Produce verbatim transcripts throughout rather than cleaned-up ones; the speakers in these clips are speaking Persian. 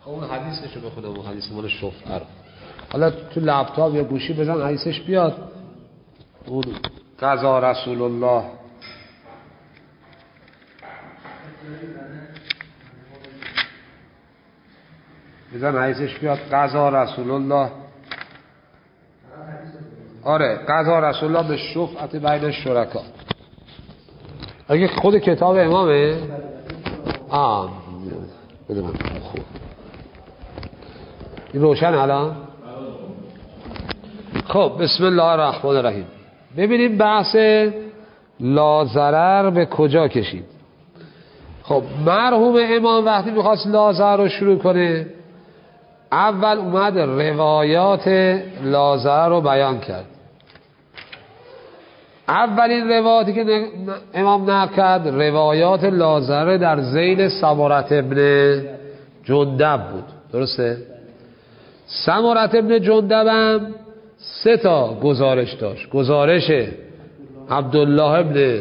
اون حدیثشو بخونم، اون حدیث مال شفعه رو حالا تو لپتاپ یا گوشی بزن حدیثش بیاد. اون قضا رسول الله بزن حدیثش بیاد. قضا رسول الله، آره قضا رسول الله به شفعت بین شرکا. اگه خود کتاب امامه آه بده من خوب این روشن الان. خب بسم الله الرحمن الرحیم. ببینیم بحث لازرر به کجا کشید. خب مرحوم امام وقتی میخواست لازرر رو شروع کنه، اول اومد روایات لازرر رو بیان کرد. اولین روایاتی که امام نقل کرد روایات لازرر در ذیل سمرة ابن جندب بود. درسته؟ سمرة ابن جندب هم سه تا گزارش داشت. گزارش عبدالله ابن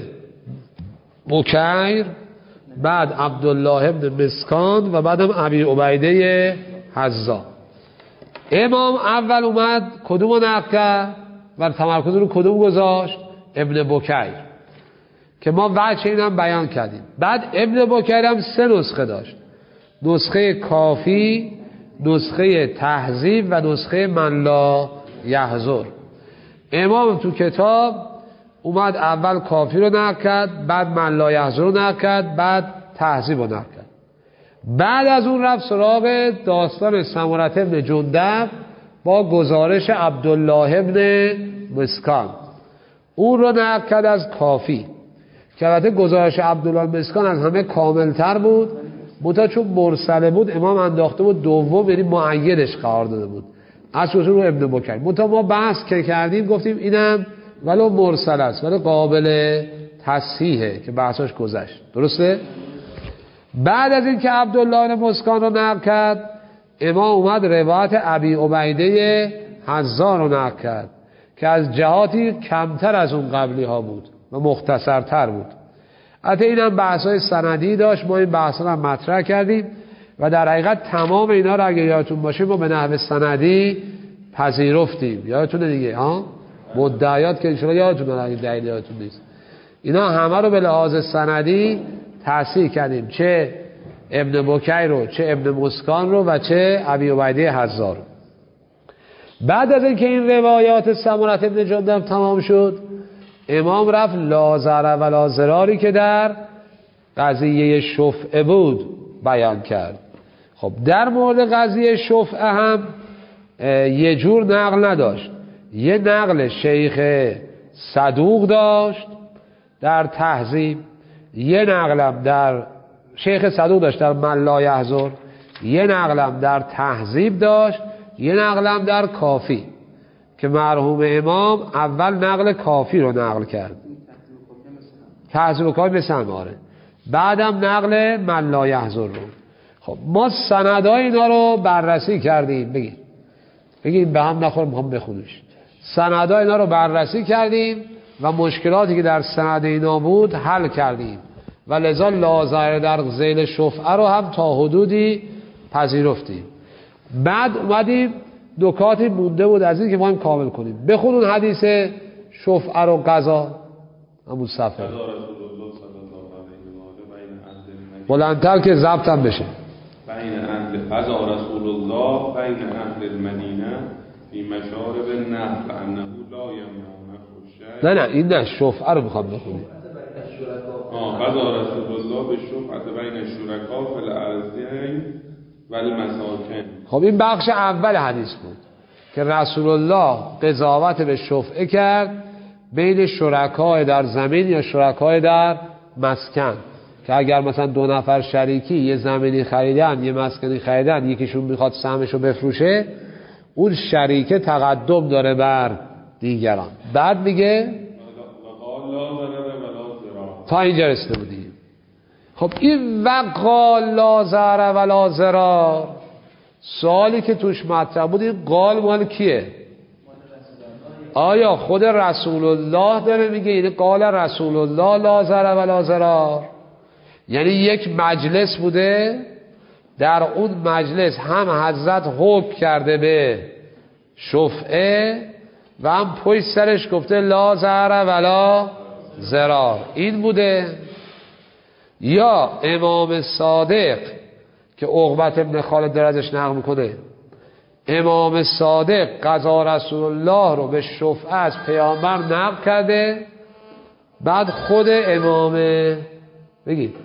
بکیر، بعد عبدالله ابن مسکان و بعدم ابی عبیده حزا. امام اول اومد کدوم رو نقل کرد و تمرکز رو کدوم گذاشت؟ ابن بکیر، که ما وجه اینم بیان کردیم. بعد ابن بکیر هم سه نسخه داشت، نسخه کافی، نسخه تهذیب و نسخه من لا یحضر. امام تو کتاب اومد اول کافی رو نقل کرد، بعد من لا یحضر رو نقل کرد، بعد تهذیب رو نقل کرد. بعد از اون رفت سراغ داستان سمرة ابن جندب با گزارش عبدالله ابن مسکان، اون رو نقل کرد از کافی، که البته گزارش عبدالله مسکان از همه کاملتر بود، منتها چون مرسله بود امام انداخته بود دوم، یعنی معیدش قرار داده بود، اصلا رو ابن بکیر. منتها ما بحث که کردیم گفتیم اینم ولو مرسل است ولی قابل تصحیحه که بحثاش گذشت. درسته؟ بعد از این که عبدالله مسکان رو نقل کرد، امام اومد روایت ابی عبیده حزا رو نقل کرد که از جهاتی کمتر از اون قبلی ها بود و مختصرتر بود. البته اینم بحث‌های سندی داشت، ما این بحث‌ها رو مطرح کردیم و در حقیقت تمام اینا رو اگه یادتون باشه ما به نحو سندی پذیرفتیم. یادتونه دیگه ها؟ مدعیات که ان شاء الله یادتونه، اگه دلیل یادتون نیست، اینا همه رو به لحاظ سندی تصحیح کردیم، چه ابن بکیر رو، چه ابن مسکان رو و چه ابی عبیده حزا رو. بعد از اینکه این روایات سمرة ابن جندب تمام شد، امام رفت لازرر و لازراری که در قضیه شفعه بود بیان کرد. خب در مورد قضیه شفعه هم یه جور نقل نداشت، یه نقل شیخ صدوق داشت در تهذیب، یه نقلم در شیخ صدوق داشت در من لا یحضر، یه نقلم در تهذیب داشت، یه نقلم در کافی، که مرحوم امام اول نقل کافی رو نقل کرد، تهذیب و کافی مثل هماره، بعدم نقل من لا یحضر رو. خب ما سندهای اینا رو بررسی کردیم، بگید بگید به هم نخور میخوام بخونش. سندهای اینا رو بررسی کردیم و مشکلاتی که در سند اینا بود حل کردیم و لذا لازرر در ذیل شفعه رو هم تا حدودی پذیرفتیم. بعد اومدیم نکاتی مونده بود از این که ما هم کامل کنیم. بخونون حدیث شفعه رو قضا همون صفحه بلندتر که ضبطم بشه. بین اهل قضا رسول الله بین اهل المدینه فی مشارب النهر انه لا یمنعونه الشیء. نه نه این نه شفعه رو میخوام بخونیم. آه قضا رسول الله به شفعه بین الشرکا فی الارضین و المساکن. خب این بخش اول حدیث بود که رسول الله قضاوت به شفعه کرد بین شرکای در زمین یا شرکای در مسکن، که اگر مثلا دو نفر شریکی یه زمینی خریدن یه مسکنی خریدن، یکیشون میخواد سهمشو بفروشه، اون شریکه تقدم داره بر دیگران. بعد میگه تا اینجا رسیده بودیم. خب این وقال لا ضرر ولا ضرار، سوالی که توش مطرح بود این قال مال کیه؟ آیا خود رسول الله داره میگه این قال رسول الله لا ضرر ولا ضرار؟ یعنی یک مجلس بوده در اون مجلس هم حضرت حکم کرده به شفعه و هم پشت سرش گفته لا ضرر ولا ضرار. این بوده. یا امام صادق که عقبة ابن خالد در ازش نقل میکنه، امام صادق قضا رسول الله رو به شفعه از پیامبر نقل کرده، بعد خود امام بگید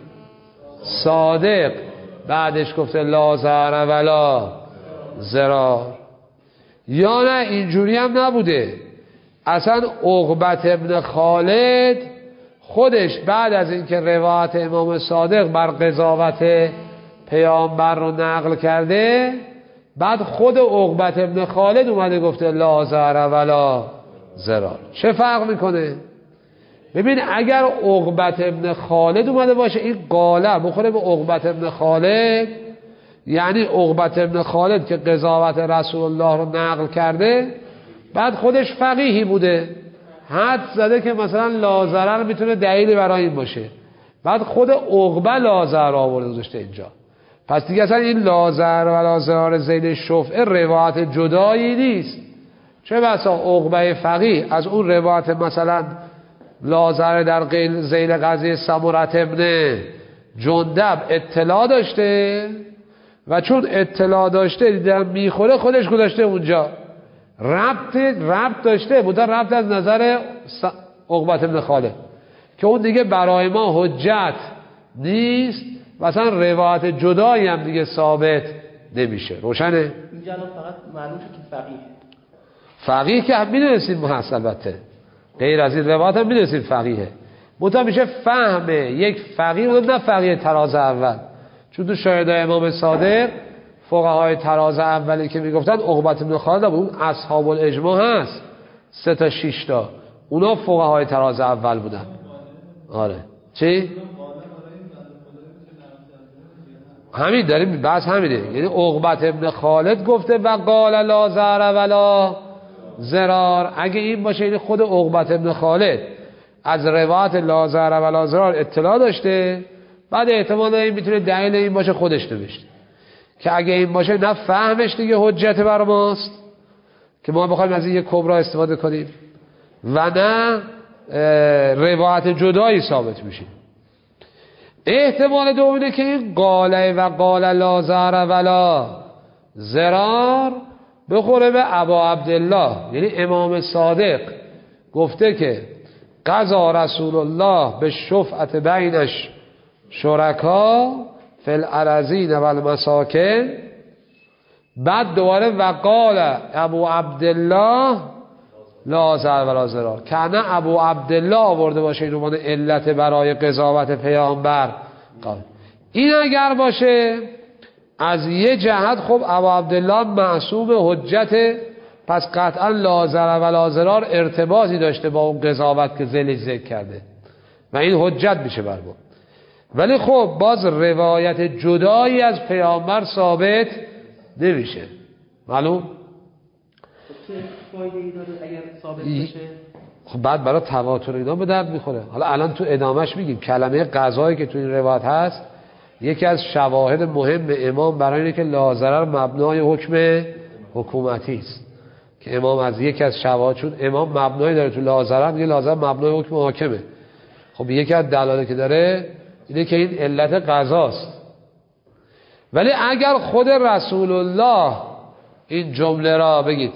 صادق بعدش گفته لا ضرر ولا ضرار. یا نه اینجوری هم نبوده، اصلا عقبة ابن خالد خودش بعد از اینکه روایت امام صادق بر قضاوت پیامبر رو نقل کرده، بعد خود عقبة ابن خالد اومده گفته لا ضرر ولا ضرار. چه فرق میکنه؟ ببین اگر عقبة ابن خالد اومده باشه این قاله بخوره به عقبة ابن خالد، یعنی عقبة ابن خالد که قضاوت رسول الله رو نقل کرده بعد خودش فقیهی بوده، حد زده که مثلا لا ضرر میتونه دلیلی برای این باشه، بعد خود عقبه لا ضرر آورده گذاشته اینجا. پس دیگه اصلا این لا ضرر و لا ضرار ذیل شفعه روایت جدایی نیست. چه بسا عقبه فقیه از اون روایت مثلا لا ضرر در ذیل قضیه سمرة ابن جندب اطلاع داشته و چون اطلاع داشته دیدم میخوره خودش گذاشته اونجا، ربط ربط داشته بوده، ربط از نظر عقبة ابن خالد که اون دیگه برای ما حجت نیست و اصلا روایت جدایی هم دیگه ثابت نمیشه. روشنه؟ اینجا الان فقط معلوم شد که فقیه فقیه که هم میدونستیم ما هست، البته غیر از این روایت هم میدونستیم فقیه، منتها میشه فهم یک فقیه اون نه فقیه تراز اول، چون تو شاهدای امام صادق فقهای تراز اولی که میگفتن عقبة ابن خالد بود، اون اصحاب الاجماع هست سه تا شش تا، اونا فقهای تراز اول بودن. آره چی؟ همین داریم بحث همینه، یعنی عقبة ابن خالد گفته و قال لا ضرر ولا ضرار. اگه این باشه این خود عقبة ابن خالد از روایت لا ضرر ولا ضرار اطلاع داشته، بعد احتمال این میتونه دلیل این باشه خودش نوشته، که اگه این باشه نه فهمش دیگه حجت بر ماست که ما بخوایم از این یک کبرا استفاده کنیم و نه روایت جدایی ثابت میشه. احتمال دومینه که این قاله و قال لا ضرر ولا ضرار بخوره به ابا عبدالله، یعنی امام صادق گفته که قضا رسول الله به شفعت بینش شرکا فی الارضین و المساکن، بعد دوباره وقال ابو عبدالله لا ضرر ولا ضرار، که نه ابو عبدالله آورده باشه این عنوان علت برای قضاوت پیامبر. این اگر باشه از یه جهت خب ابو عبدالله معصوم حجت، پس قطعا لا ضرر ولا ضرار ارتباطی داشته با اون قضاوت که ذیلش ذکر کرده و این حجت میشه بر ما. ولی خب باز روایت جدایی از پیامبر ثابت نمیشه. معلوم؟ چه فایده‌ای داره اگر ثابت بشه؟ خب بعد برای تواتر اینا به درد میخوره. حالا الان تو ادامهش میگیم کلمه قضایی که تو این روایت هست یکی از شواهد مهم امام برای اینه که لا ضرر مبنای حکم حکومتی است، که امام از یکی از شواهد، چون امام مبنای داره تو لا ضرر، میگه لا ضرر مبنای حکم حاکمه. خب یکی از دلایلی که داره اینه که این علت قضاست. ولی اگر خود رسول الله این جمله را بگید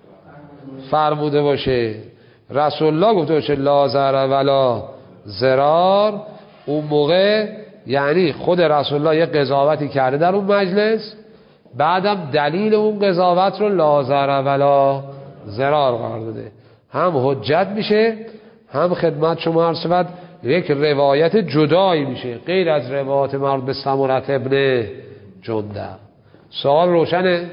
فرموده باشه، رسول الله گفته باشه لا ضرر ولا ضرار، اون موقع یعنی خود رسول الله یه قضاوتی کرده در اون مجلس، بعدم دلیل اون قضاوت رو لا ضرر ولا ضرار قرار داده، هم حجت میشه هم خدمت شما عرض شود یک روایت جدایی میشه غیر از روایت مربوط به سمرة ابن جندب. سوال روشنه؟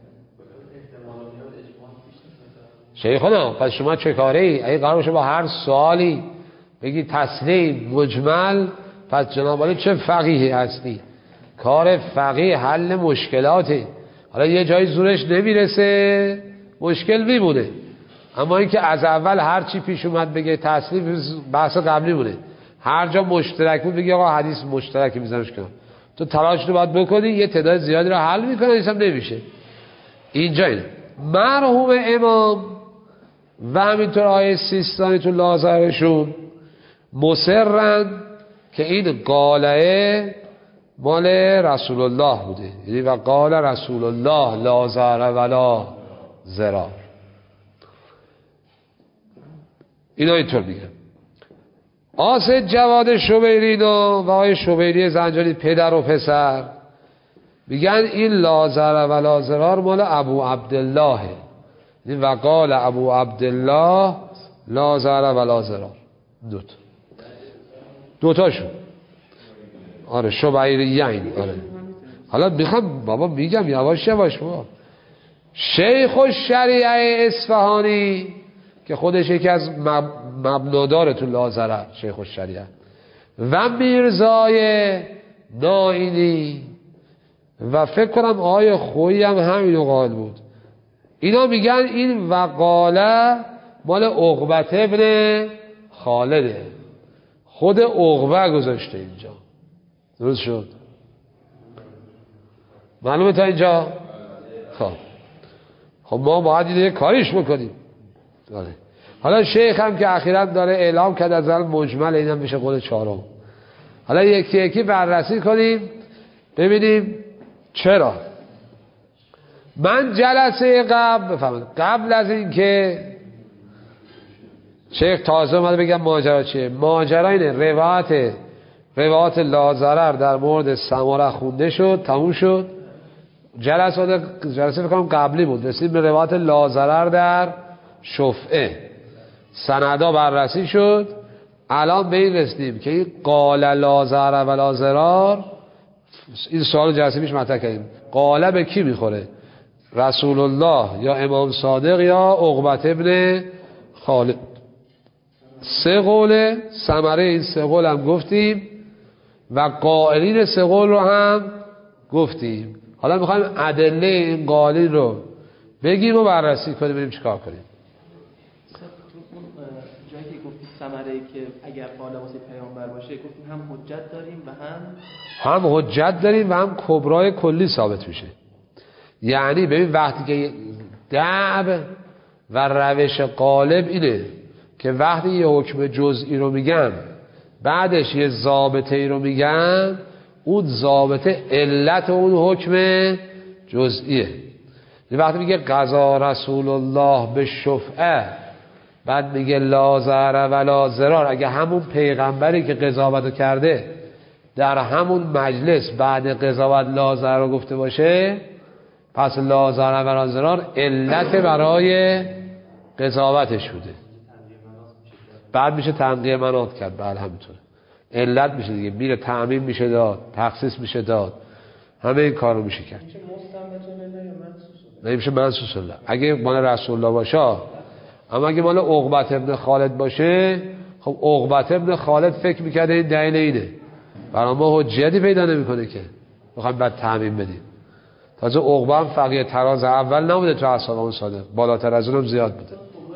شیخنا پس شما چه کاره ای؟ اگه قرار باشه با هر سوالی بگی تسلیم مجمل، پس جناب عالی چه فقیهی هستی؟ کار فقیه حل مشکلاته. حالا یه جایی زورش نمیرسه مشکل میمونه، اما اینکه از اول هر چی پیش اومد بگه تسلیم بحث قبلی مونه، هر جا مشترک بود بگه آقا حدیث مشترک میذارش کنم. تو تلاش رو باید بکنی، یه تعداد زیادی رو حل میکنه، این هم نمیشه. اینجا اینه مرحوم امام و همینطور آیه سیستانی تو لازرشون مصرن که این قاله مال رسول الله بوده، یعنی و قال رسول الله لا ضرر ولا ضرار. اینا اینطور میگن. آسد جواد شبیرین و آقای شبیری زنجانی پدر و پسر میگن این لا ضرر ولا ضرار مال ابو عبدالله، یعنی و قال ابو عبدالله لا ضرر ولا ضرار. دوتا دوتاشون آره شبیریین. آره حالا میخوام بابا میگم یواش یواش بابا. شیخ الشریعه اصفهانی که خودش یکی از مبنادار تو لازره شیخ الشریعه و میرزای نائینی و فکر کنم آقای خویی هم همینو قائل بود، اینا میگن این وقاله مال عقبه ابن خالده، خود عقبه گذاشته اینجا. درست شد؟ معلومه تا اینجا؟ خب خب ما باید یه کاریش بکنیم. داره. حالا شیخ هم که اخیراً داره اعلام کرد از ال مجمل، اینم میشه قول چهارم. حالا یکی یکی بررسی کنیم ببینیم چرا. من جلسه قبل بفهمید قبل از این که شیخ تازه اومده بگم ماجرا چیه، ماجرا اینه روایت روایت لازرر در مورد سماره خونده شد، تموم شد. جلسه جلسه فکر کنم قبلی بود، رسید به روایت لازرر در شفعه، سندا بررسی شد. الان به این رسیدیم که این قال لا ضرر ولا ضرار، این سوال جلسه پیش مطرح کردیم، قال به کی میخوره؟ رسول الله یا امام صادق یا عقبه ابن خالد؟ سه قوله، ثمره این سه قول هم گفتیم و قائلین سه قول رو هم گفتیم. حالا میخوایم ادله این قائلین رو بگیم و بررسی کنیم ببینیم چیکار کنیم. جایی که گفتی ثمره که اگر قال واسه پیامبر باشه گفتیم هم حجت داریم و هم هم حجت داریم و هم کبرای کلی ثابت میشه. یعنی ببین وقتی که دعب و روش غالب اینه که وقتی یه حکم جزئی رو میگن بعدش یه ضابطه ای رو میگن، اون ضابطه علت اون حکم جزئیه. وقتی میگه قضا رسول الله به شفعه، بعد میگه لا ضرر ولا ضرار، اگه همون پیغمبری که قضاوت کرده در همون مجلس بعد قضاوت لا ضرر گفته باشه، پس لا ضرر ولا ضرار علت برای قضاوتش بوده. بعد میشه تنقیه منات کرد. بله همینطوره، علت میشه دیگه، میره تعمیم میشه داد، تخصیص میشه داد، همه این کار رو میشه کرد. نمیشه منصوص الله اگه مال رسول الله باشه. اما اگه مال عقبه ابن خالد باشه، خب عقبه ابن خالد فکر میکرده این دلیل اینه، برای ما حجتی پیدا نمیکنه که بخوایم بعد تعمیم بدیم. تازه عقبه هم فقیه تراز اول نبوده تو اصحاب اون صادق، بالاتر از اونم زیاد بوده.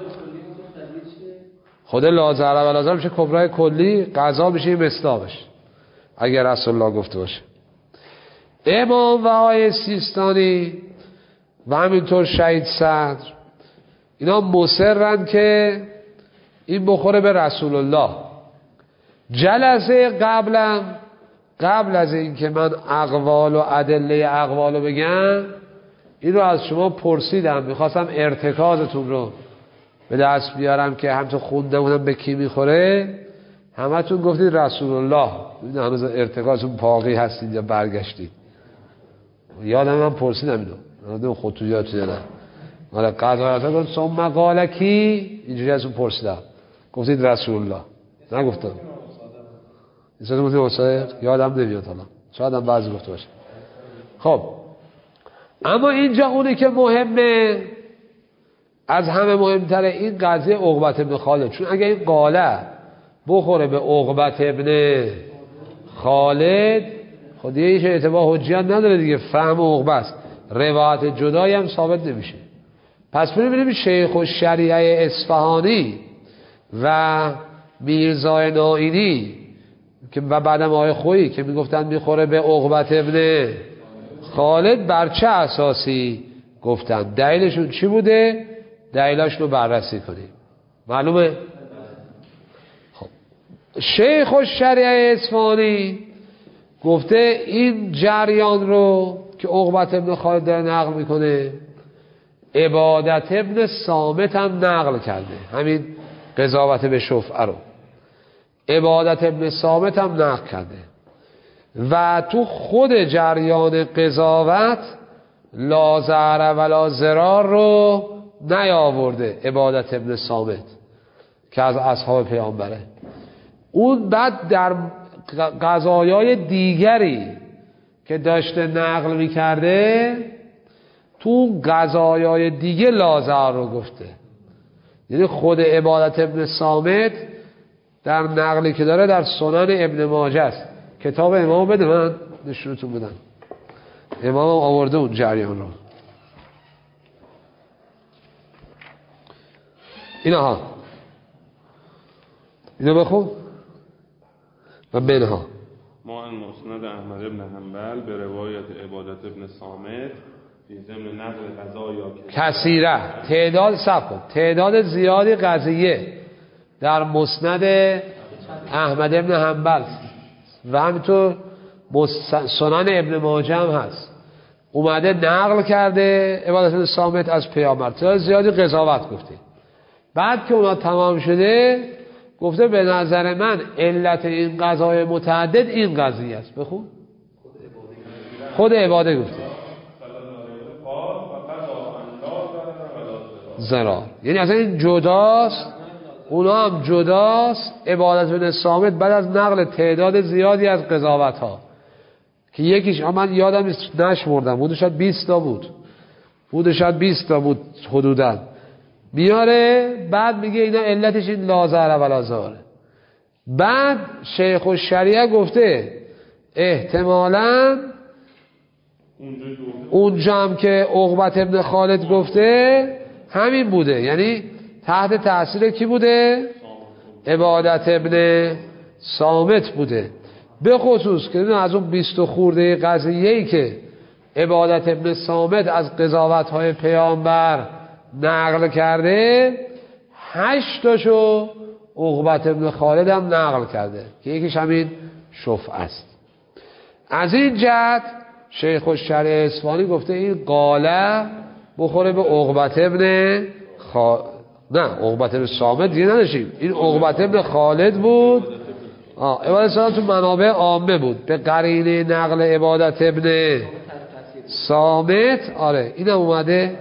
خود لا ضرر ولا ضرار میشه کبرای کلی، قضا میشه مصداقش اگر رسول الله گفته باشه. امام و آقای سیستانی و همینطور شهید صدر اینا مصرن که این بخوره به رسول الله. جلسه قبلم قبل از این که من اقوال و ادله اقوال رو بگم، این رو از شما پرسیدم، میخواستم ارتکازتون رو به دست بیارم که هم تو خونده بودم به کی میخوره، همه تون گفتید رسول الله. این هنوز ارتکازتون باقی هستید یا برگشتید؟ یادم من پرسیدم اینو، نمیدونم خودتون یادتون یا نه. حالا قضا کن ثم قال کی، اینجوری ازون پرسیدم گفتید رسول الله، نگفتم این گفتید وسایل، یادم نمیاد حالا، شاید هم بعضی گفته باشه. خب اما اینجا اونی که مهمه، از همه مهمتره این قضیه عقبه ابن خالد. چون اگه این قاله بخوره به عقبه ابن خالد، خود یه ایش اعتبار حجیت نداره دیگه، فهم عقبه است، روایت جدایی هم ثابت نمیشه. پس ببینیم شیخ الشریعه اصفهانی و میرزای نائینی که و بعدم آقای خویی که میگفتن میخوره به عقبت ابن خالد، بر چه اساسی گفتن؟ دلیلشون چی بوده؟ دلیلش رو بررسی کنیم. معلومه؟ خب شیخ الشریعه اصفهانی گفته این جریان رو که عقبت ابن خالد داره نقل میکنه، عبادت ابن صامت هم نقل کرده، همین قضاوت به شفعه رو عبادت ابن صامت هم نقل کرده و تو خود جریان قضاوت لا ضرر ولا ضرار رو نیاورده عبادت ابن صامت که از اصحاب پیامبره. اون بعد در قضایای دیگری که داشته نقل میکرده تو قضایای دیگه لا ضرر رو گفته. یعنی خود عبادت ابن صامت در نقلی که داره در سنن ابن ماجه است. کتاب امام بده من نشونتون بدم. امام آورده اون جریان رو. اینا ها اینا بخون و بینها ما ان مسند احمد ابن حنبل به روایت عبادت ابن صامت فی ضمن نقل قضایا کثیره، تعداد سب کن تعداد زیادی قضیه در مسند احمد ابن حنبل و همینطور سنن ابن ماجه هم هست، اومده نقل کرده عبادت ابن صامت از پیامبر، تعداد زیادی قضاوت گفته. بعد که اونا تمام شده گفته به نظر من علت این قضای متعدد این قضیه است. بخون خود عباده گفته ضرار، یعنی اصلا این جداست، اونا هم جداست. عبادت ابن صامت بعد از نقل تعداد زیادی از قضاوت ها که یکیش من یادم نیست نشمردم، بوده شاید بیست تا بود بوده شاید بیست تا بود حدوداً بیاره، بعد میگه اینا علتش این لا ضرر ولا ضرار. بعد شیخ الشریعه گفته احتمالاً اونجا هم که عقبت ابن خالد گفته همین بوده، یعنی تحت تأثیر کی بوده؟ عبادت ابن صامت بوده. به خصوص که از اون بیست خورده قضیه‌ای که عبادت ابن صامت از قضاوت‌های پیامبر نقل کرده، هشت تاشو عقبت ابن خالد هم نقل کرده که یکیش همین شفعه است. از این جهت شیخ الشریعه اصفهانی گفته این قاله بخوره به عقبت ابن خالد، نه عقبت ابن صامت دیگه نداشتیم، این عقبت ابن خالد بود. آه عبادت صامت تو منابع عامه بود به قرینه نقل عبادت ابن صامت. آره اینم اومده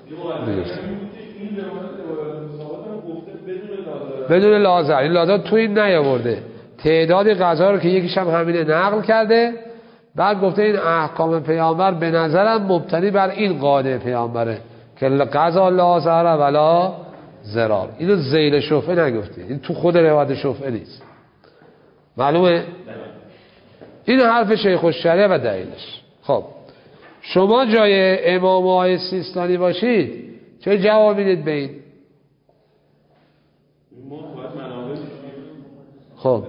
بدون لازم، این لازم تو این نیاورده، تعدادی قضا رو که یکیش هم همینه نقل کرده. بعد گفته این احکام پیامبر به نظرم مبتنی بر این قاعده پیامبره که قضا لا ضرر ولا ضرار. اینو ذیل شفعه نگفته، این تو خود روایت شفعه نیست. معلومه؟ این حرف شیخ الشریعه و دلیلش. خب شما جای امام آقای سیستانی باشید چه جواب میدید به این؟ خب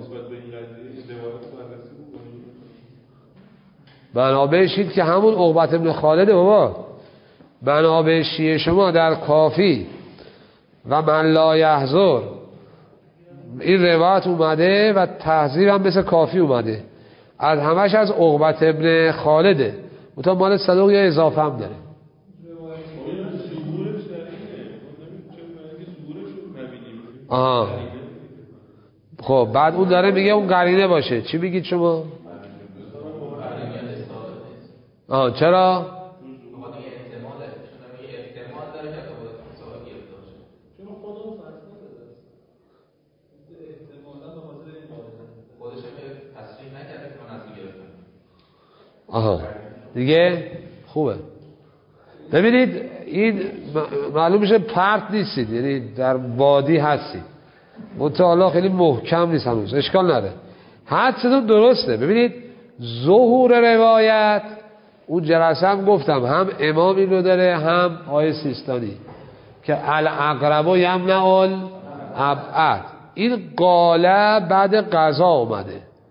منابع شید که همون عقبت ابن خالده بابا. منابع شیعه شما در کافی و من لا یحضر این روایت اومده و تحذیر هم مثل کافی اومده، از همش از عقبت ابن خالده، اون مال صدوق یا اضافه هم داره. آها خب بعد اون داره میگه اون قرینه باشه. چی میگید شما؟ آها چرا؟ آها دیگه خوبه. ببینید این معلوم میشه پرت نیستید، یعنی در وادی هستید، متعالی خیلی محکم نیست هنوز، اشکال نداره، حدستون درسته. ببینید ظهور روایت اون جلسه هم گفتم هم امامی رو داره هم آیه سیستانی که الاقرب و یمنع الابعد. این قاله بعد قضا اومده،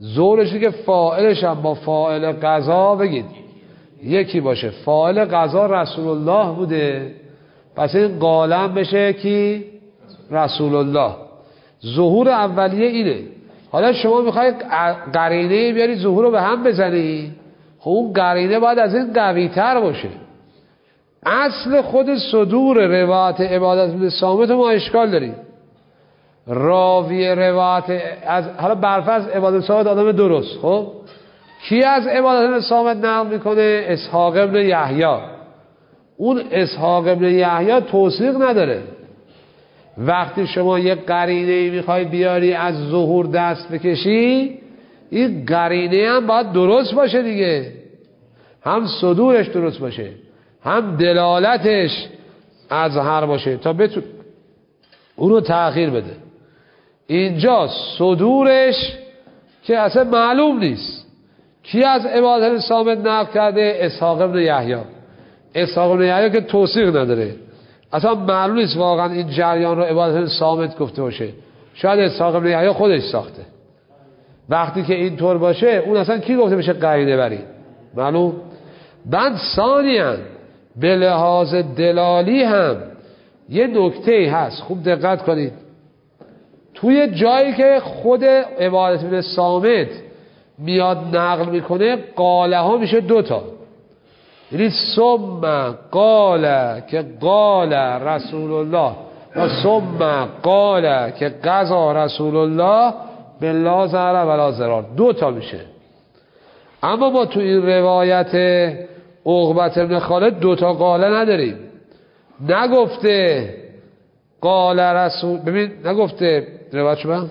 ظهورشی که فاعلش هم با فاعل قضا بگید یکی باشه. فاعل قضا رسول الله بوده، پس این قالم بشه کی؟ رسول الله. ظهور اولیه اینه. حالا شما میخواید قرینه بیاری ظهور رو به هم بزنی، خب اون قرینه باید از این قوی تر باشه. اصل خود صدور روایت عبادت بن صامت ما اشکال داریم. راوی روایت از حالا برفرض عبادت صامت آدم درست، خب کی از عبادت بن صامت نقل میکنه؟ اسحاق ابن یحیی. اون اسحاق ابن یحیی توثیق نداره. وقتی شما یک قرینه میخوای بیاری از ظهور دست بکشی، این قرینه هم باید درست باشه دیگه، هم صدورش درست باشه هم دلالتش از هر باشه تا بتون اونو تأخیر بده. اینجا صدورش که اصلا معلوم نیست کی از عبادت صامت نقل کرده؟ اسحاق ابن یحیی. اسحاق ابن یحیی که توثیق نداره، اصلا معلوم نیست واقعا این جریان رو عبادت صامت گفته باشه، شاید اسحاق ابن یحیی خودش ساخته. وقتی که این طور باشه اون اصلا کی گفته بشه قرینه بری؟ معلوم. بعد ثانیاً به لحاظ دلالی هم یه نکته هست، خوب دقت کنید. توی جایی که خود عبادت بن صامت میاد نقل میکنه قاله ها میشه دوتا، یعنی ثم قال که قال رسول الله و ثم قال که قضا رسول الله بلا ضرر ولا ضرار، دوتا میشه. اما ما تو این روایت عقبة بن خالد دوتا قاله نداریم. نگفته قال رسول، ببین نگفته روایت شما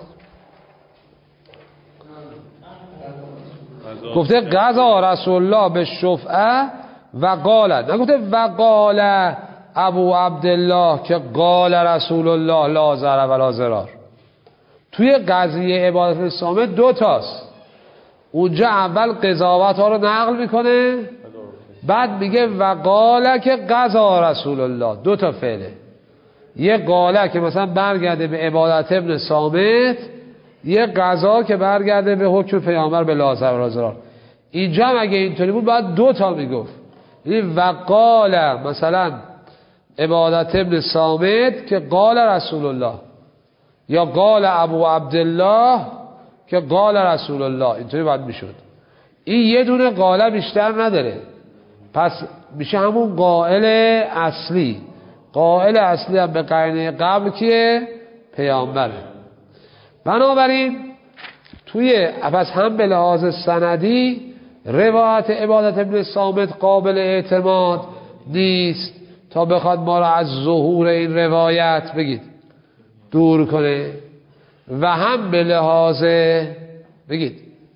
گفته قضا رسول الله به شفعه و قال، نگفته و قال ابو عبدالله که قال رسول الله لا ضرر ولا ضرار. توی قضیه عبادت بن صامت دو تاست. اونجا اول قضاوت ها رو نقل میکنه، بعد میگه و قال که قضا رسول الله. دو تا فعله، یه قاله که مثلا برگرده به عبادت ابن صامت، یه قضا که برگرده به حکم پیامبر به لا ضرر ولا ضرار. اینجا هم اگه اینطوری بود باید دو تا میگفت، یعنی و قال مثلا عبادت ابن صامت که قال رسول الله، یا قال ابو عبدالله که قال رسول الله. اینطوری باید میشد. این یه دونه قاله بیشتر نداره، پس میشه همون قائل اصلی. قائل اصلی هم به قرینه قبل کیه؟ پیامبره. بنابراین توی پس هم به لحاظ سندی روایت عبادت ابن صامت قابل اعتماد نیست تا بخواد ما را از ظهور این روایت بگید دور کنه، و هم به لحاظ بگید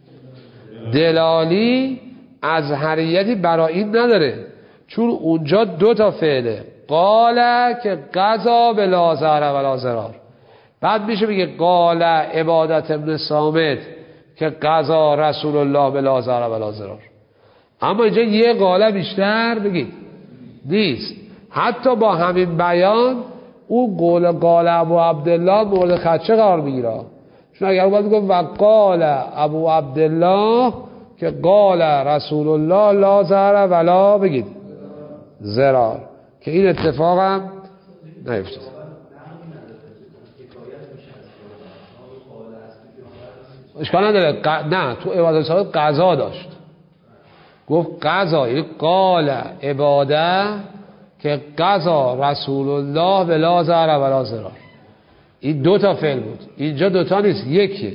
دلالی ازهریتی برای این نداره، چون اونجا دو تا فعله، قال که قضا به لا ضرر ولا ضرار، بعد میشه بگه قال عبادت ابن صامت که قضا رسول الله به لا ضرر ولا ضرار. اما اینجا یه قاله بیشتر بگید نیست. حتی با همین بیان او قول قال ابو عبدالله مورد خدشه قرار میگیره، چون اگر باید گفت و قال ابو عبدالله که قال رسول الله لا ضرر ولا بگید ضرار، که این اتفاق هم نیفتاد. اشکال نداره. ق... نه تو عبادت صاحب قضا داشت، گفت قضا، یعنی قال عباده که قضا رسول الله بلا ضرر ولا ضرار. این دو تا فعل بود، اینجا دو تا نیست، یکیه.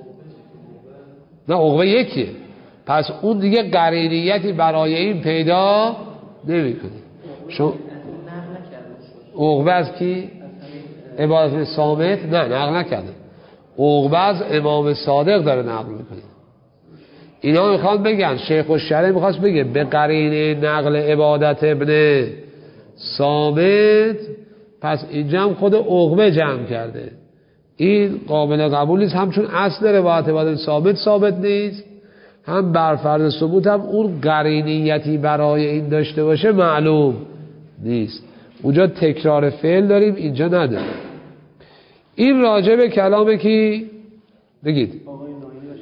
نه عقبه یکیه، پس اون دیگه قرینیتی برای این پیدا نمی‌کنه. شو عقبه از کی؟ عبادت صامت؟ نه نقل نکرده. عقبه از امام صادق داره نقل میکنه. اینا میخواد بگن، شیخ الشریعه میخواست بگه به قرینه نقل عبادت ابن صامت، پس اینجا هم خود عقبه جمع کرده. این قابل قبول نیست، همچون اصل روایت عبادت ثابت ثابت نیست، هم بر فرض ثبوت هم اون قرینیتی برای این داشته باشه معلوم نیست. اونجا تکرار فعل داریم، اینجا نداریم. این راجع به کلام کی؟ بگید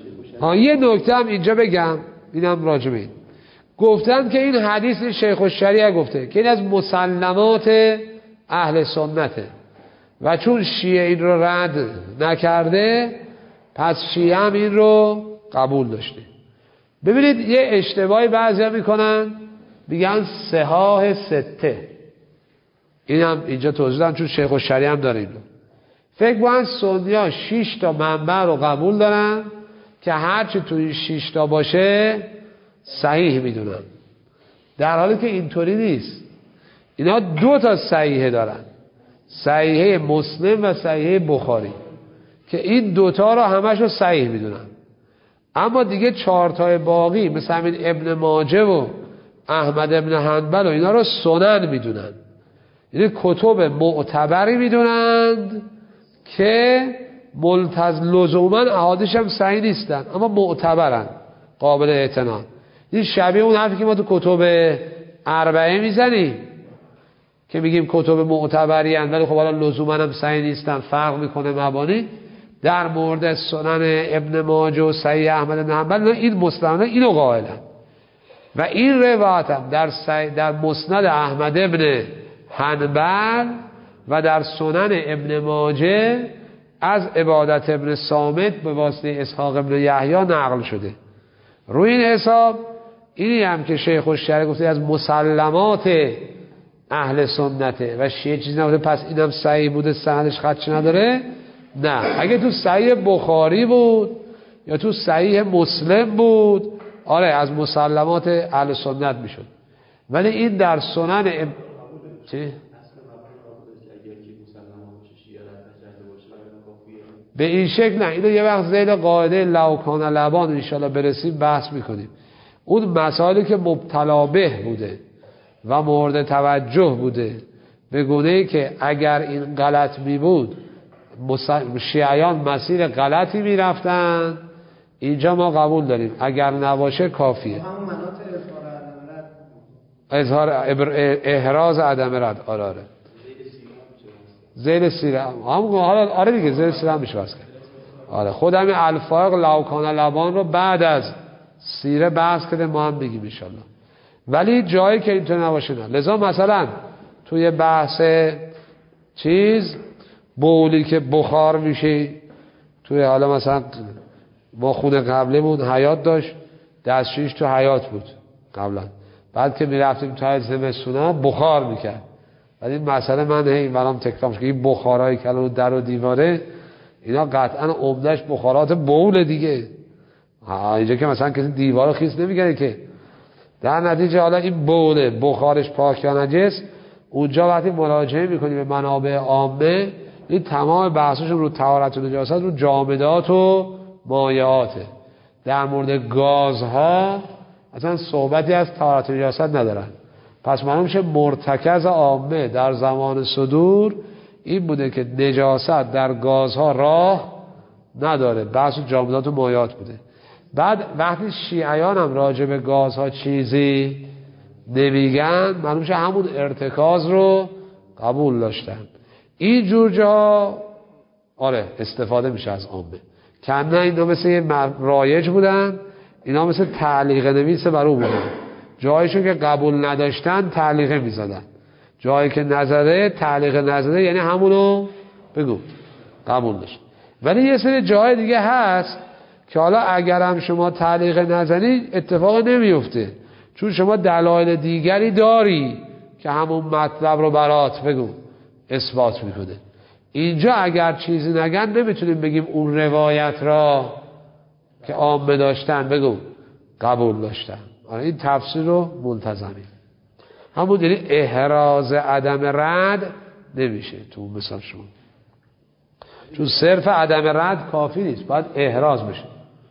ها یه نکته هم اینجا بگم، اینم راجع به این گفتن که این حدیث شیخ الشریعه گفته که این از مسلمات اهل سنته و چون شیعه این رو رد نکرده پس شیعه هم این رو قبول داشته. ببینید یه اشتباهی بعضی ها میکنن، میگن صحاح سته، این هم اینجا توضیح دادم چون شیخ الشریعه هم داره این رو. فکر کنن سنی ها شش تا منبع رو قبول دارن که هرچی توی شش تا باشه صحیح میدونن، در حالی که اینطوری نیست. اینا دو تا صحیحه دارن، صحیحه مسلم و صحیحه بخاری، که این دوتا رو همش رو صحیح میدونن. اما دیگه چهارتای باقی مثل همین ابن ماجه و احمد ابن حنبل و اینا رو سنن میدونن، یعنی کتب معتبری میدونند که ملتز لزوما احادیث هم صحیح نیستن اما معتبرن، قابل اعتماد. این شبیه اون حرفی که ما تو کتب اربعه میزنیم که میگیم کتب معتبری ان ولی خب حالا لزوما هم صحیح نیستن، فرق میکنه مبانی. در مورد سنن ابن ماجه و صحیح احمد بن حنبل این مسلمانان اینو قائلن و این روایت هم در در مسند احمد ابن حنبل و در سنن ابن ماجه از عبادت ابن صامت به واسطه اسحاق ابن یحیی نقل شده. روی این حساب اینی هم که شیخ الشریعه گفته از مسلمات اهل سنته و شیعه چیزی نبوده پس اینم صحیح بوده، سندش خدش نداره. نه، اگه تو صحیح بخاری بود یا تو صحیح مسلم بود آره از مسلمات اهل سنت میشد، ولی این در سنن اب... چی؟ به این شکل نه. اینو یه وقت زیل قاعده لوکان لبان انشاءالله برسیم بحث میکنیم. اون مسائلی که مبتلا به بوده و مورد توجه بوده به گونه‌ای که اگر این غلط می بود شیعیان مسیر غلطی می رفتن، اینجا ما قبول داریم، اگر نباشه کافیه. اظهار احراز عدم رد. آره آره زیل سیره هم حالا آره دیگه زیل سیره هم میشه بس کرد. آره خود همین الفائق لوکان لبان رو بعد از سیره بحث کرده ما هم بگیم انشالله، ولی جایی که اینطور نباشه نه. لذا مثلا توی بحث چیز بولی که بخار میشه توی حالا مثلا ما خونه قبلی بود حیات داشت، دستشویش تو حیات بود قبلا، بعد که میرفتیم تا زمستونا بخار میکرد. بعد این مسئله من هی برام تکرار میشه که این بخارایی که الان در و دیواره اینا قطعا عمدهش بخارات بول دیگه. اینجا که مثلا کسی دیوارو خیس نمیگیره که، در نتیجه حالا این بوله بخارش پاک یا نجس، اونجا وقتی مراجعه میکنی به منابع عامه این تمام بحثشون رو طهارت و نجاست رو جامدات و مایعاته. در مورد گازها اصلا صحبتی از طهارت و نجاست ندارن. پس معلوم میشه مرتکز عامه در زمان صدور این بوده که نجاست در گازها راه نداره، بحث جامدات و مایعات بوده. بعد وقتی شیعیان هم راجع به گازها چیزی نمیگن معلوم میشه همون ارتکاز رو قبول داشتن. این جور جا آره استفاده میشه از عامه. کنه اینا مثل یه رایج بودن، اینا مثل تعلیق نویس بر او بودن. جایشون که قبول نداشتن تعلیقه میزدن، جایی که نظره تعلیق نظره یعنی همونو بگو قبول داشت. ولی یه سری جای دیگه هست که حالا اگرم شما تعلیق نظری اتفاق نمیفته، چون شما دلایل دیگری داری که همون مطلب رو برات بگو اثبات میکنه. اینجا اگر چیزی نگن نمیتونیم بگیم اون روایت را که عامه داشتن بگو قبول داشتن. این تفسیر رو ملتزمیم. همون یعنی احراز عدم رد نمیشه تو مثال شما، چون صرف عدم رد کافی نیست، باید احراز بشه.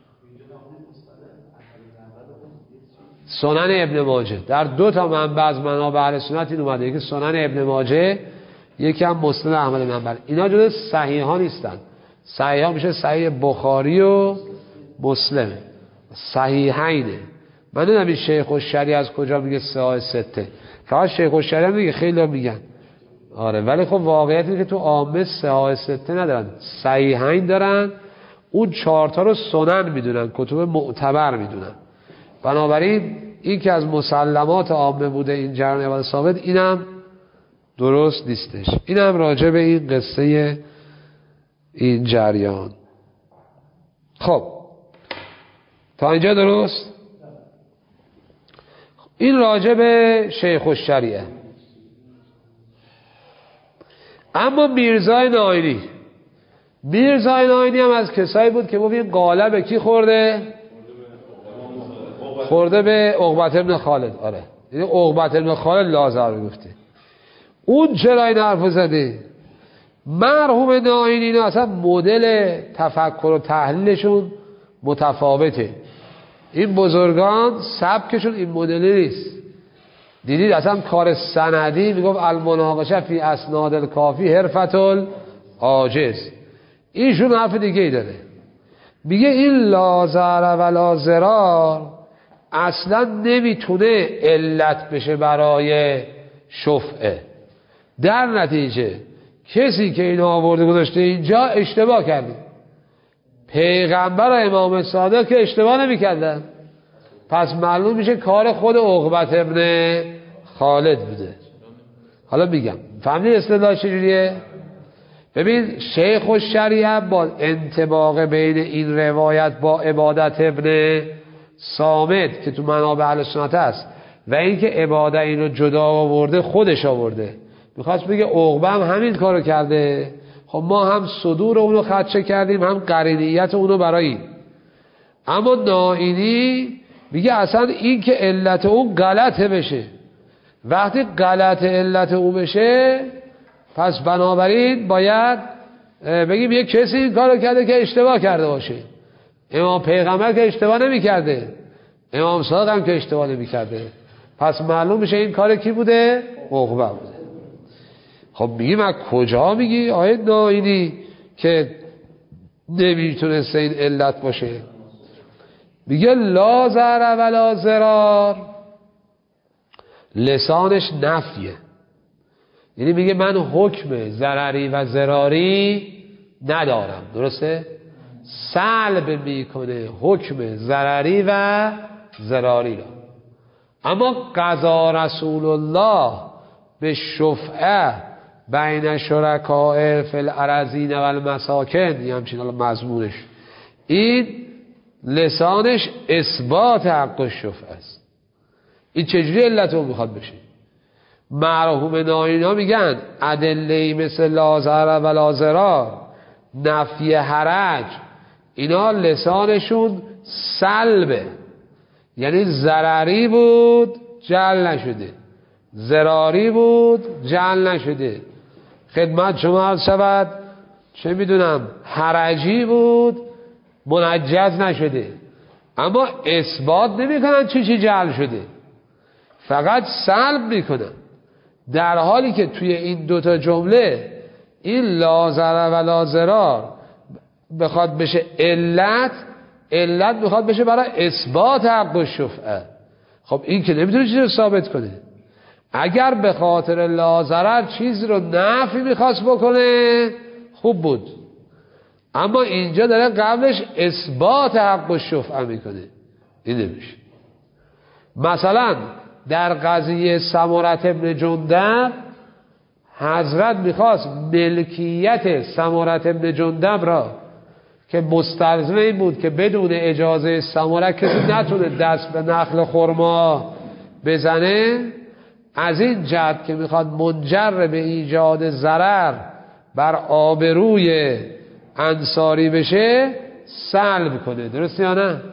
سنن ابن ماجه در دو تا منبع از منابع اهل سنت این اومده، یکی سنن ابن ماجه یکی هم مسند احمد بن حنبل. اینا جز صحیح ها نیستن. صحیح ها میشه صحیح بخاری و مسلم، صحیحینه. من نمیدونم این شیخ الشریعه از کجا میگه صحاح سته، فقط شیخ الشریعه میگه، خیلی ها میگن آره، ولی خب واقعیت اینه که تو عامه صحاح سته ندارن، صحیحین دارن. اون چهارتا رو سنن میدونن، کتب معتبر میدونن. بنابراین این که از مسلمات عامه بوده این جریان عبادت ثابت، اینم درست نیستش. اینم راجع به این قصه این جریان. خب تا اینجا درست؟ این راجع به شیخ الشریعه. اما میرزای ناینی، میرزای ناینی هم از کسایی بود که ببین قالب کی خورده؟ خورده به عقبة ابن خالد. آره یعنی عقبة ابن خالد لازر گفته. اون چرا این حرفو زده؟ مرحوم ناینی اینا اصلا مدل تفکر و تحلیلشون متفاوته. این بزرگان سبکشون این مدلی نیست. دیدید اصلا کار سندی میگفت المناقشه فی اسناد الکافی حرفت العاجز. اینشون حرف دیگه ای داره، میگه این لا ضرر و لا ضرار اصلا نمیتونه علت بشه برای شفعه. در نتیجه کسی که اینو آورده گذاشته اینجا اشتباه کرده. پیغمبر و امام صادق که اشتباه نمی‌کردن، پس معلوم میشه کار خود عقبة ابن خالد بوده. حالا میگم فهمیدید اصطلاح چجوریه؟ ببین شیخ الشریعه با انطباق بین این روایت با عبادت ابن صامت که تو منابع اهل سنت است و اینکه عباده اینو جدا آورده، خودش آورده، میخواست بگه عقبه هم همین کارو کرده. خب ما هم صدور اونو خدشه کردیم، هم قرینیت اونو برای این. اما ناینی میگه اصلا این که علت اون غلطه بشه. وقتی غلط علت اون بشه، پس بنابراین باید بگیم یک کسی این کارو کرده که اشتباه کرده باشه. امام پیغمبر که اشتباه نمی کرده، امام صادق هم که اشتباه نمی کرده، پس معلوم میشه این کار کی بوده؟ عقبه بوده. خب میگیم از کجا میگی آیه ناینی که نمیتونسته این علت باشه؟ میگه لا ضرر و لا ضرار، لسانش نفیه. یعنی میگه من حکم ضرری و ضراری ندارم، درسته؟ سلب میکنه حکم ضرری و ضراری را. اما قضا رسول الله به شفعه بین شرکاء فی الارضین و المساکن، یه همچین حالا مضمونش، این لسانش اثبات حق الشفعه است. این چجوری علت رو میخواد بشه؟ مرحوم ناینی میگن ادله مثل لا ضرر و لا ضرار، نفی حرج، اینا لسانشون سلبه. یعنی ضرری بود جعل نشده، ضراری بود جعل نشده. خدمت شما عرض شود چه میدونم حرجی بود منجز نشده. اما اثبات نمی کنن چی چی جعل شده، فقط سلب میکنن. در حالی که توی این دوتا جمله این لا ضرر و لا ضرار بخواد بشه علت، علت بخواد بشه برای اثبات حق الشفعه. خب این که نمیتونه چیزی رو ثابت کنه. اگر به خاطر لا ضرر چیز رو نفی میخواست بکنه خوب بود، اما اینجا داره قبلش اثبات حق الشفعه میکنه، این نمیشه. مثلا در قضیه سمرة ابن جندب حضرت میخواست ملکیت سمرة ابن جندب را که مستلزم این بود که بدون اجازه سمرة کسی نتونه دست به نخل خرما بزنه، از این جهت که میخواد منجر به ایجاد ضرر بر آبروی انصاری بشه سلب کنه. درست یا نه؟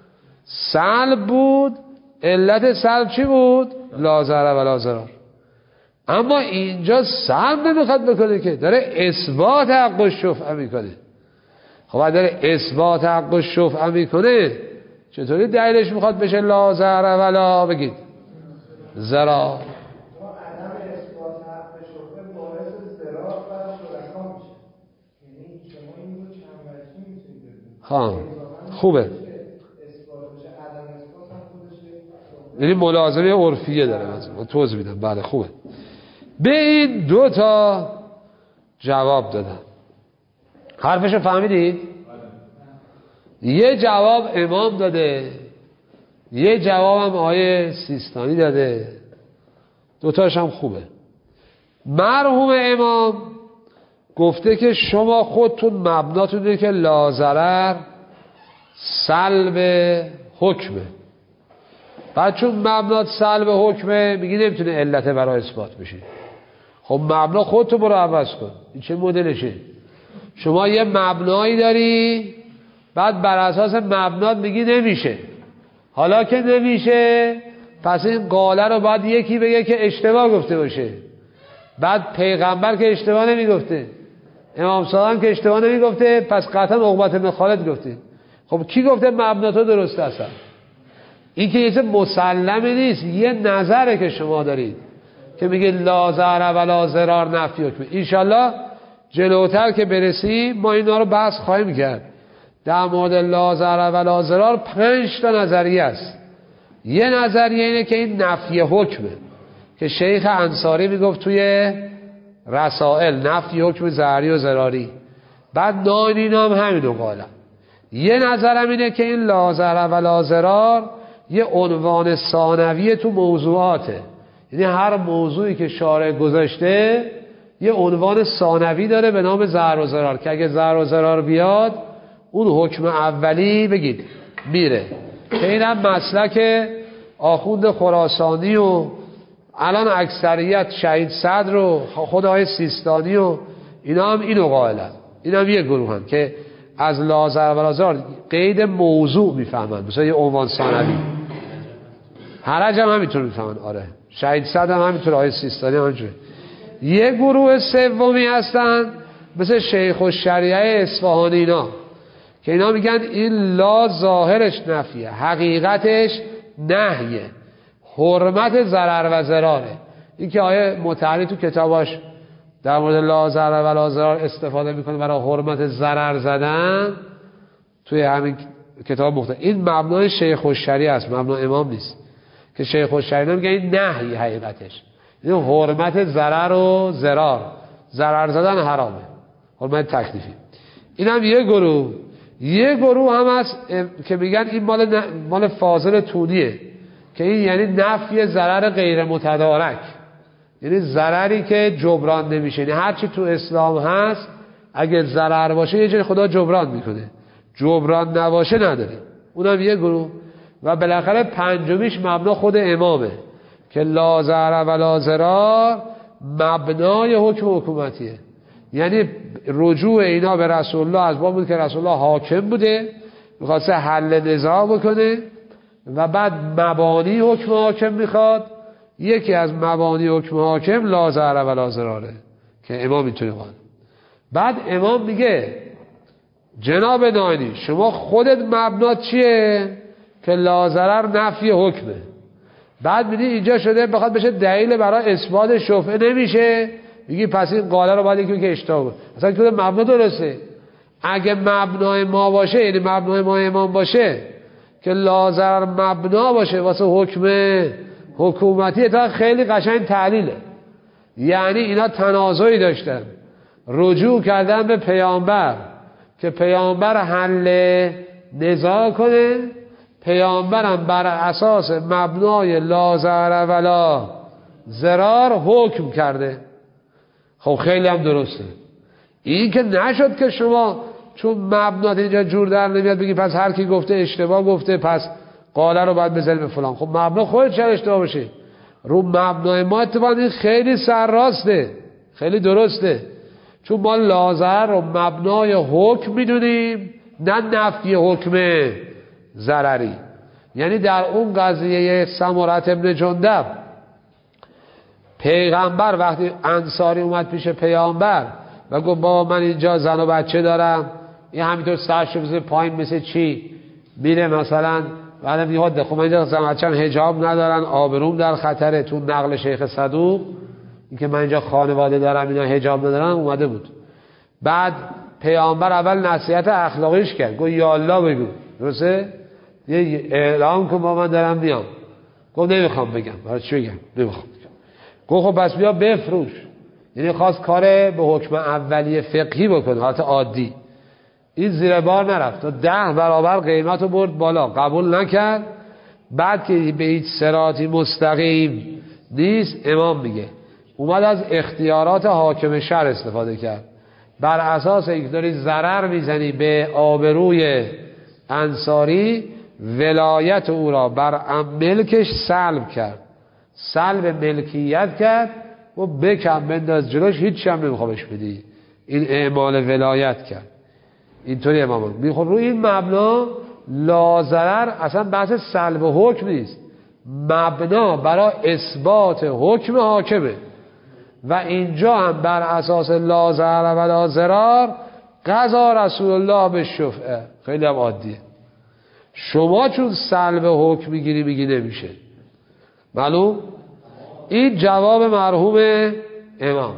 سلب بود. علت سلب چی بود؟ لا ضرر و لا ضرار. اما اینجا سلب نمیخواد بکنه که داره اثبات حق الشفعه میکنه. خب داره اثبات حق الشفعه میکنه، چطوری دلیلش میخواد بشه لا ضرر و لا بگید ضرار؟ ها خوبه، یعنی ملازمه عرفیه داره. من توضیح میدم. بله خوبه. به این دو تا جواب دادم. حرفشو فهمیدید؟ یه جواب امام داده، یه جواب هم آیه سیستانی داده، دوتاش هم خوبه. مرحوم امام گفته که شما خودتون مبناتونه که لازرر سلب حکمه، بعد چون مبنات سلب حکمه میگی نمیتونه علت برای اثبات بشه. خب مبنا خودتو برو عوض کن. این چه مدلشه؟ شما یه مبنایی داری بعد بر اساس مبنات میگی نمیشه. حالا که نمیشه پس این قاله رو باید یکی بگه که اشتباه گفته باشه. بعد پیغمبر که اشتباه نمیگفته، امام صادق که اشتباه نمیگفته، پس قطعا عقبة بن خالد گفته. خب کی گفته مبناتو درسته؟ اصلا این که یه مسلمه نیست، یه نظره که شما دارید که میگه لا ضرر ولا ضرار نفی حکمه. انشالله جلوتر که برسیم ما اینا رو بحث خواهیم کرد. در مورد لا ضرر ولا ضرار پنج تا نظریه است. یه نظریه اینه که این نفی حکمه که شیخ انصاری میگفت توی رسائل نفی حکم ضرری و ضراری. بعد ناینی هم همینو قالن. یه نظرم اینه که این لا ضرر ولا ضرار یه عنوان ثانویه تو موضوعاته، یعنی هر موضوعی که شارع گذاشته یه عنوان ثانوی داره به نام ضرر و ضرار که اگه ضرر و ضرار بیاد اون حکم اولی بگید میره. که این هم مسلک آخوند خراسانی و الان اکثریت شهید صدر و خدای سیستانی و اینا هم اینو قائلن. اینا هم یه گروه هم که از لا ضرر ولا ضرار قید موضوع میفهمن، مثلا یه عنوان ثانوی. حرج هم همینطور میفهمن. آره شهید صدر هم همینطور، آیه سیستانی هم همینطور. یه گروه سومی هستن مثل شیخ الشریعه اصفهانی اینا که اینا میگن این لا ظاهرش نفیه، حقیقتش نهیه، حرمت ضرر و ضراره. این که آیه متعلی تو کتاباش در مورد لا ضرر ولا ضرار استفاده میکنه برای حرمت ضرر زدن توی همین کتاب مختلف. این مبنای شیخ الشریعه است، مبنای امام نیست. که شیخ الشریعه میگه این نهی حقیقتش، این حرمت ضرر و ضرار، ضرر زدن حرامه، حرمت تکلیفی. این هم یه گروه. یه گروه هم هست که میگن این مال مال فاضل تونیه که این یعنی نفی ضرر غیر متدارک، یعنی ضرری که جبران نمیشه. یعنی هرچی تو اسلام هست اگه ضرر باشه یه جای خدا جبران میکنه، جبران نباشه نداره. اونم یه گروه. و بالاخره پنجمیش مبنا خود امامه که لا ضرر ولا ضرار مبنای حکم حکومتیه، یعنی رجوع اینا به رسول الله از باب بود که رسول الله حاکم بوده میخواسته حل نزاع بکنه و بعد مبانی حکم حاکم میخواد. یکی از مبانی حکم حاکم لا ضرر ولا ضراره که امام اینطوری قال. بعد امام میگه جناب ناینی شما خودت مبنات چیه که لا ضرر نفی حکمه. بعد میدی اینجا شده بخواد بشه دلیل برای اثبات شفعه نمیشه، میگی پس این قاله رو باید یکی که اشتباه بود. اصلا که مبنا درسته. اگه مبنای ما باشه، یعنی مبنای ما امام باشه که لا ضرر مبنا باشه واسه حکم حکومتی، تا خیلی قشنگ تعلیله. یعنی اینا تنازعی داشتن، رجوع کردن به پیامبر که پیامبر حل نزاع کنه، پیامبرم بر اساس مبنای لا ضرر ولا ضرار حکم کرده. خب خیلی هم درسته. این که نشد که شما چون مبنات اینجا جور در نمیاد بگی پس هر کی گفته اشتباه گفته پس قاله رو باید بذاری به فلان. خب مبنا خودت چرا اشتباه باشه؟ رو مبنای ما اتفاقا این خیلی سرراسته، خیلی درسته، چون ما لا ضرر رو مبنای حکم میدونیم نه نفی حکم ضرری. یعنی در اون قضیه سمرة ابن جندب پیغمبر وقتی انصاری اومد پیش پیامبر و گفت بابا من اینجا زن و بچه دارم، این همینطور سرشو بزنه پایین مثل چی میره مثلا، بعدم یاد خب من اینجا زن و بچه‌م حجاب ندارن، آبروم در خطره. تو نقل شیخ صدوق این که من اینجا خانواده دارم اینا حجاب ندارن اومده بود. بعد پیامبر اول نصیحت اخلاقیش کرد، گفت یا الله بگو، درسته؟ یه اعلام کن با من دارم میام. گفت نمیخوام بگم. برای چی بگم؟ نمیخوام. گفت خب بس بیا بفروش. یعنی خواست کار به حکم اولیه فقهی بکنه، حالت عادی. این زیر بار نرفت تا ده برابر قیمت رو برد بالا، قبول نکرد. بعد که به هیچ صراطی مستقیم نیست، امام میگه اومد از اختیارات حاکم شهر استفاده کرد. بر اساس اینکه داری ضرر میزنی به آبروی انصاری، ولایت او را بر ملکش سلب کرد، سلب ملکیت کرد و بکن بنداز جلوش، هیچ هم نمیخوامش بدی. این اعمال ولایت کرد. اینطوری امام میخواد روی این مبنا لا ضرر اصلا بحث سلب حکم نیست، مبنا برای اثبات حکم حاکمه و اینجا هم بر اساس لا ضرر و لا ضرار قضا رسول الله به شفعه. خیلی هم عادیه. شما چون سلب حکم میگیری میگی نمیشه. معلوم؟ این جواب مرحوم امام.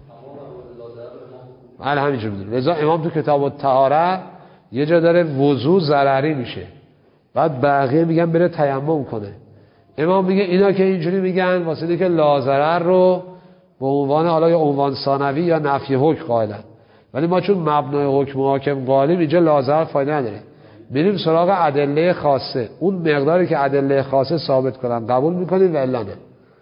بله همینجور میدونم. لذا امام تو کتاب الطهاره یه جا داره وضو ضرری میشه، بعد بقیه میگن بره تیمم کنه. امام میگه اینا که اینجوری میگن واسه اینکه لا ضرر رو به عنوان حالا یا عنوان ثانوی یا نفی حکم قائلن، ولی ما چون مبنای حکم حاکم قائلیم اینجا لا ضرر فایده نداره. میریم سراغ ادله خاصه، اون مقداری که ادله خاصه ثابت کنن قبول میکنیم و الا نه.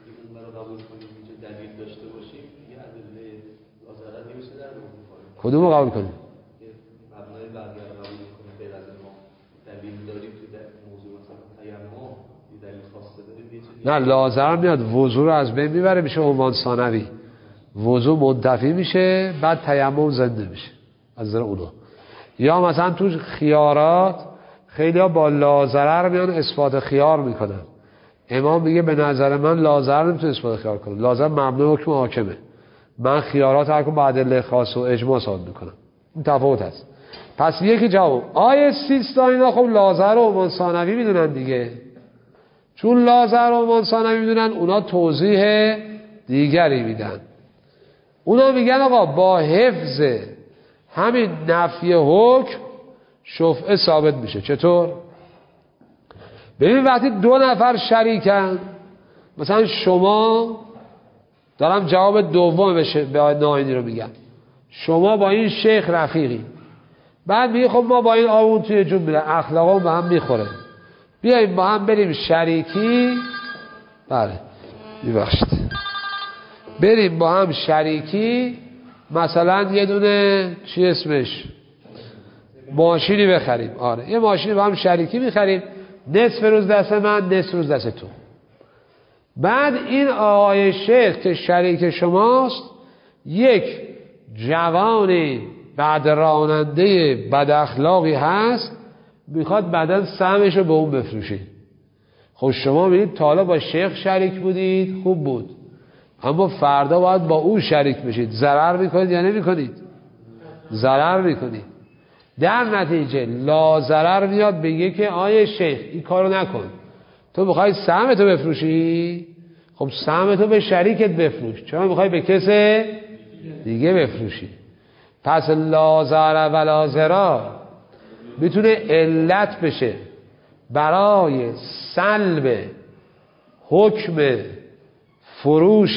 کدوم رو قبول کنیم؟ مبنای بقیه رو قبول کنیم غیر از ما دلیل داریم تو موضوع مثلا تیمم دلیل خاصه داریم. نه لازم میاد وضو رو از بین میبره، میشه عنوان ثانوی. وضو منتفی میشه، بعد تیمم زنده میشه از نظر اونو. یا مثلا تو خیارات خیلی ها با لازرر میان اثبات خیار میکنن. امام میگه به نظر من لازرر نمیتونه اثبات خیار کنه، لازم مبنای حکم حاکمه. من خیارات هر کن با ادله خاص و اجماع ثابت میکنم. این تفاوت هست. پس یکی جواب آیه سیستا اینا خب لازر و عنوان ثانوی میدونن دیگه. چون لازر و عنوان ثانوی میدونن اونا توضیح دیگری میدن. اونا میگن آقا با حفظ همین نفی حکم شفعه ثابت میشه. چطور؟ ببین وقتی دو نفر شریکن، مثلا شما، دارم جواب دوم بشه به ناینی رو میگم، شما با این شیخ رفیقی، بعد میگه خب ما با این آقون توی جون میره، اخلاقا با هم میخوره، بیاییم با هم بریم شریکی. بله میبخشید، بریم با هم شریکی مثلا یه دونه چی اسمش ماشینی بخریم. آره یه ماشینی با هم شریکی میخریم، نصف روز دست من نصف روز دست تو. بعد این آقای شیخ که شریک شماست یک جوان بعد راننده بد اخلاقی هست، میخواد بعداً سهمش رو به اون بفروشید. خب شما میگید تا حالا با شیخ شریک بودید خوب بود، اما فردا باید با اون شریک بشید، ضرر میکنید یا نمیکنید؟ ضرر میکنید. در نتیجه لا ضرر میاد بگه که آیه شیخ این کارو نکن، تو میخوای سهمتو بفروشی، خب سهمتو به شریکت بفروش، چرا میخوای به کس دیگه بفروشی؟ پس لا ضرر و لا ضرار میتونه علت بشه برای سلب حکم فروش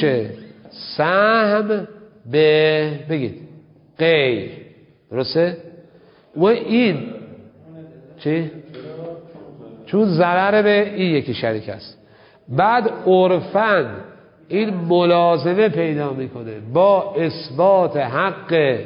سهم به بگید غیر. درسته؟ و این چی؟ چون ضرر به این یکی شریک است. بعد عرفاً این ملازمه پیدا میکنه با اثبات حق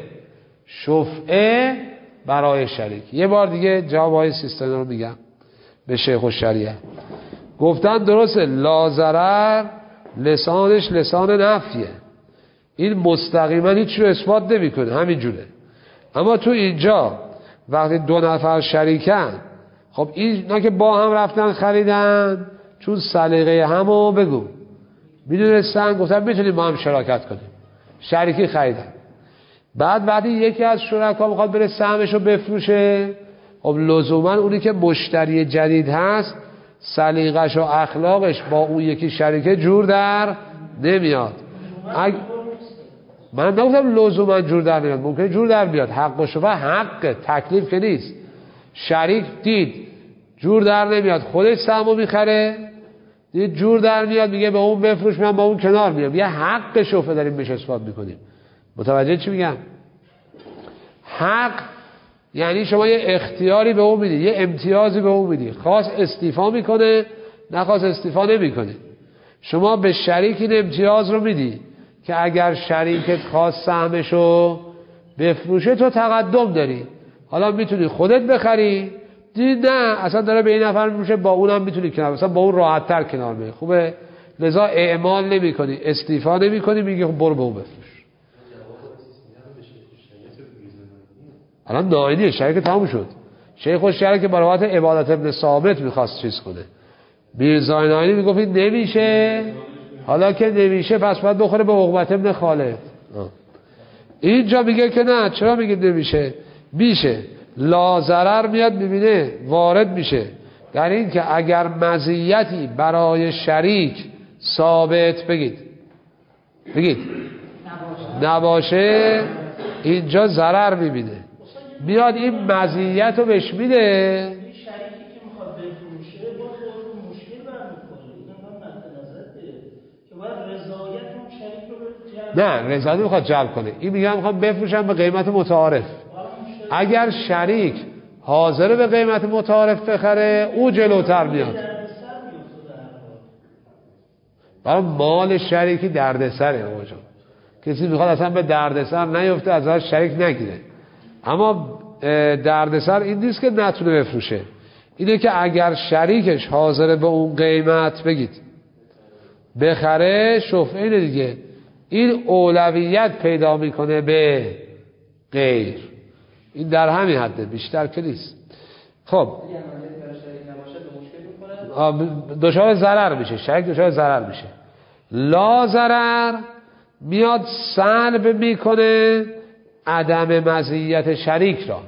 شفعه برای شریک. یه بار دیگه جوابای سیستان رو میگم به شیخ الشریعه. گفتن درسته لا ضرر لسانش لسان نفیه، این مستقیما هیچ رو اثبات نمیکنه، همین جوره. اما تو اینجا وقتی دو نفر شریکن، خب اینا که با هم رفتن خریدن، چون سلیقه همو بگو میدونستن، گفتن میتونیم با هم شراکت کنیم، شریکی خریدن. بعد وقتی یکی از شرکا میخواد بره سهمشو بفروشه، خب لزوما اونی که مشتری جدید هست سلیقش و اخلاقش با اون یکی شریکه جور در نمیاد. اگ... من نگفتم لزوما جور در نمیاد، ممکنه جور در بیاد. حق و شفا حق تکلیف که نیست. شریک دید جور در نمیاد، خودش سهمو میخره، دید جور در میاد میگه به اون بفروش، من با اون کنار میام. یه حق شفا داریم بهش اثبات میکنیم. متوجه چی میگم؟ حق یعنی شما یه اختیاری به اون میدی، یه امتیازی به اون میدی، خواست استیفا میکنه نخواست استیفا نمیکنه. شما به شریک این امتیاز رو میدی که اگر شریکت خواست سهمشو بفروشه تو تقدم داری، حالا میتونی خودت بخری، دید نه اصلا داره به این نفر میفروشه با اونم میتونی کنار، مثلا با اون راحت تر کنار میای، خوبه، لذا اعمال نمی کنی، استیفا نمی کنی، میگی خب برو به اون بفروش. الان ناینیه، شریک تموم شد. شیخ الشریعه که برای عبادت ابن ثابت میخواست چیز کنه، میرزا ناینی میگفت این نمیشه، حالا که نمیشه پس باید بخوره به عقبت ابن خالد. اینجا میگه که نه، چرا میگه نمیشه؟ میشه. لا ضرر میاد میبینه وارد میشه در این که اگر مزیتی برای شریک ثابت بگید بگید نباشه، اینجا ضرر میبینه، میاد این مزیت رو بهش میده. نه رضایت میخواد جلب کنه، این میگه میخوام بفروشم به قیمت متعارف. اگر شریک حاضر به قیمت متعارف بخره او جلوتر میاد. برای مال شریکی دردسره آقا، کسی میخواد اصلا به دردسر نیفته ازش شریک نگیره، اما دردسر این نیست که نتونه بفروشه، اینه که اگر شریکش حاضر به اون قیمت بگید بخره، شفعه اینه دیگه، این اولویت پیدا میکنه به غیر. این در همین حده، بیشتر که نیست. خب دچار ضرر میشه، شریک دچار ضرر میشه. لا ضرر میاد سلب میکنه عدم مزیت شریک را.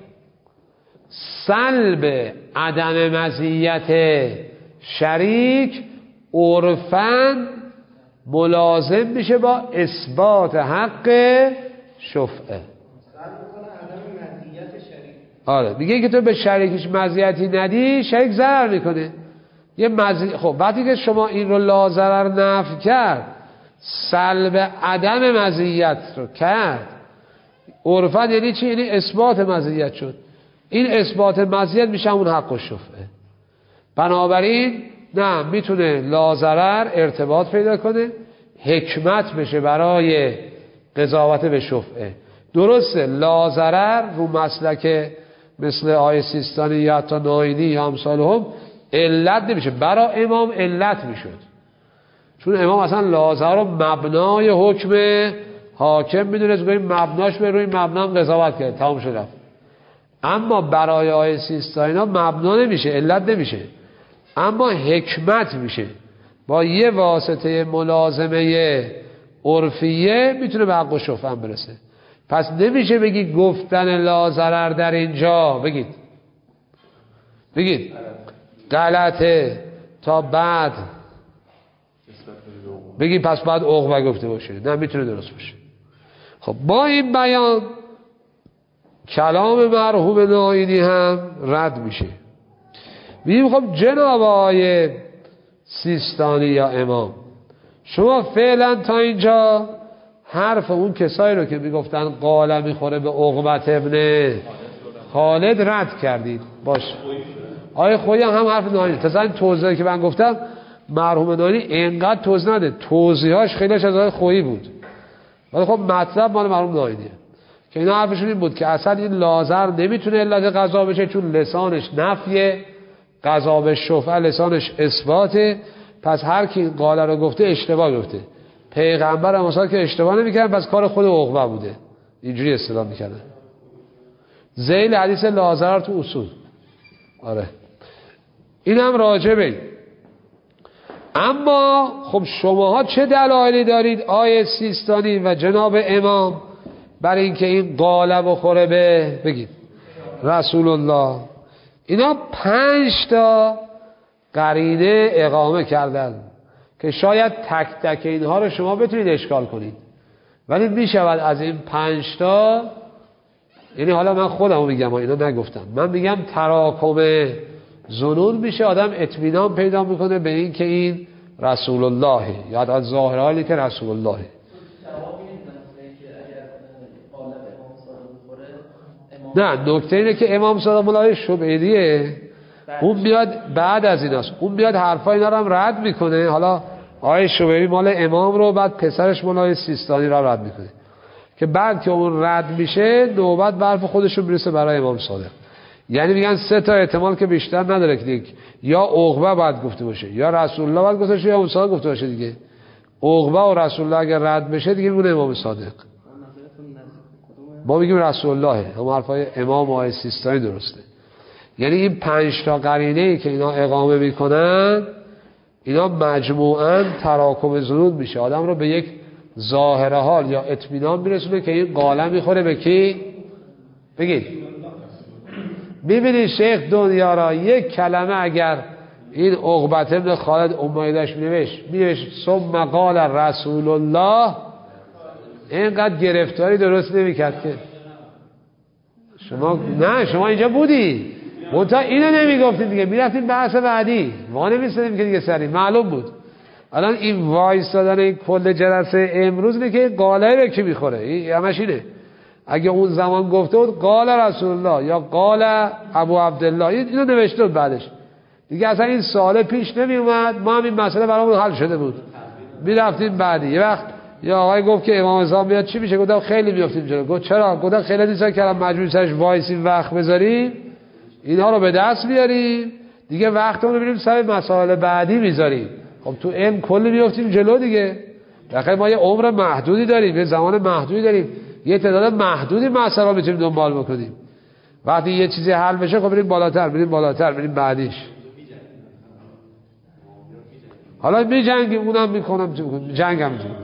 سلب عدم مزیت شریک عرفاً ملازم میشه با اثبات حق شفعه. آره میگه که تو به شریکش مزیتی ندی، شریک ضرر میکنه. یه مزی... خب وقتی که شما این رو لا ضرر نفی کرد، سلب عدم مزیت رو کرد، عرفاً یعنی چی؟ یعنی اثبات مزیت شد. این اثبات مزیت میشه اون حق و شفعه. بنابراین نه، میتونه لا ضرر ارتباط پیدا کنه، حکمت بشه برای قضاوت به شفعه. درسته لا ضرر رو مسلک مثل آیه سیستانی یا حتی ناینی یا امثال هم علت نمیشه، برای امام علت میشد، چون امام اصلا لا ضرر رو مبنای حکم حاکم میدونست، گویی مبناش به روی مبنا قضاوت کرد، تمام شد رفت. اما برای آیه سیستانی ها مبنا نمیشه، علت نمیشه، اما حکمت میشه، با یه واسطه ملازمه عرفیه میتونه به حق و شفعه برسه. پس نمیشه بگی گفتن لا ضرر در اینجا بگید بگید غلطه تا بعد بگی پس بعد عقبه گفته باشه، نه میتونه درست باشه. خب با این بیان کلام مرحوم ناینی هم رد میشه. میگیم خب جناب آقای سیستانی یا امام، شما فعلا تا اینجا حرف اون کسایی رو که میگفتن قاله میخوره به عقبت ابن خالد رد کردید. باش آقای خویی هم حرف ناینی، تازه توضیحی که من گفتم مرحوم ناینی اینقدر توضیح نده، توضیحاش خیلیش از آقای خویی بود، ولی خب مطلب مال مرحوم ناینیه که اینا حرفشون این بود که اصلا این لازر نمیتونه علت قضا بشه، چون لسانش نفیه، قضا به شفعه لسانش اثباته. پس هر کی قاله رو گفته اشتباه گفته. پیغمبر هم مثلا که اشتباه نمی‌کردن، پس کار خود عقبه بوده، اینجوری اصطلاح می‌کردن. ذیل حدیث لازر تو اصول. آره اینم راجبه. اما خب شماها چه دلایلی دارید آیه سیستانی و جناب امام برای اینکه این قاله بخوره به بگید رسول الله؟ اینا پنج تا قرینه اقامه کردن که شاید تک تک اینها رو شما بتونید اشکال کنید، ولی میشود از این پنج تا، یعنی حالا من خودمو میگم، اینا نگفتم، من میگم تراکم ظنون میشه، آدم اطمینان پیدا میکنه به این که این رسول الله یا از ظاهر حالی که رسول الله. نه نکته اینه که امام صادق مولای شبیدیه اون میاد بعد از ایناست، اون میاد حرفا اینا رو هم رد میکنه. حالا آقای شبیدی مال امام رو، بعد پسرش مولای سیستانی رو رد میکنه که بعد که اون رد میشه نوبت به حرف خودشون میرسه برای امام صادق. یعنی میگن سه تا احتمال که بیشتر نداره که دیگه یا عقبه باید گفته باشه یا رسول الله باید گفته باشه یا امام صادق گفته باشه دیگه. عقبه و رسول الله اگر رد بشه دیگه میمونه امام صادق. ما میگیم رسول الله، هم حرفای امام و آقای سیستانی درسته. یعنی این پنج تا قرینه‌ای که اینا اقامه میکنن اینا مجموعاً تراکم ظنون میشه، آدم رو به یک ظاهر حال یا اطمینان میرسونه که این قالم میخوره به کی؟ بگید. میبینید شیخ دنیا را یک کلمه اگر این عقبت ابن خالد امیدش مینوشت مینوشت ثم قال رسول الله، اینقدر گرفتاری درست نمیکرد که شما نه شما اینجا بودی منتها اینو نمیگفتید دیگه، میرفتید بحث بعدی ما نمیستدیم که دیگه سری معلوم بود. الان این وایستادن این کل جلسه امروز اینه که قاله رو کی میخوره، این همش اینه. اگه اون زمان گفته بود قال رسول الله یا قال ابو عبدالله اینو نوشته بود بعدش دیگه اصلا این سوال پیش نمی اومد، ما هم این مسئله برامون حل شده بود، میرفتیم بعدی. یه وقت یا آقای گفت که امام زمان بیاد چی میشه، گفتم خیلی میافتیم جلو. گفت چرا؟ گفتم خیلی دیسا کردم مجبور سرش وایسیم وقت بذاریم اینها رو به دست بیاریم دیگه، وقتمون رو بریم سر مسائل بعدی میذاریم. خب تو علم کلی میافتیم جلو دیگه. بخاطر ما یه عمر محدودی داریم، یه زمان محدودی داریم، یه تعداد محدودی مسائل رو میتونیم دنبال بکنیم. وقتی یه چیزی حل بشه خب بریم بالاتر بریم بالاتر بریم بعدیش. حالا میجنگیم اونم میکنم جنگم میکنم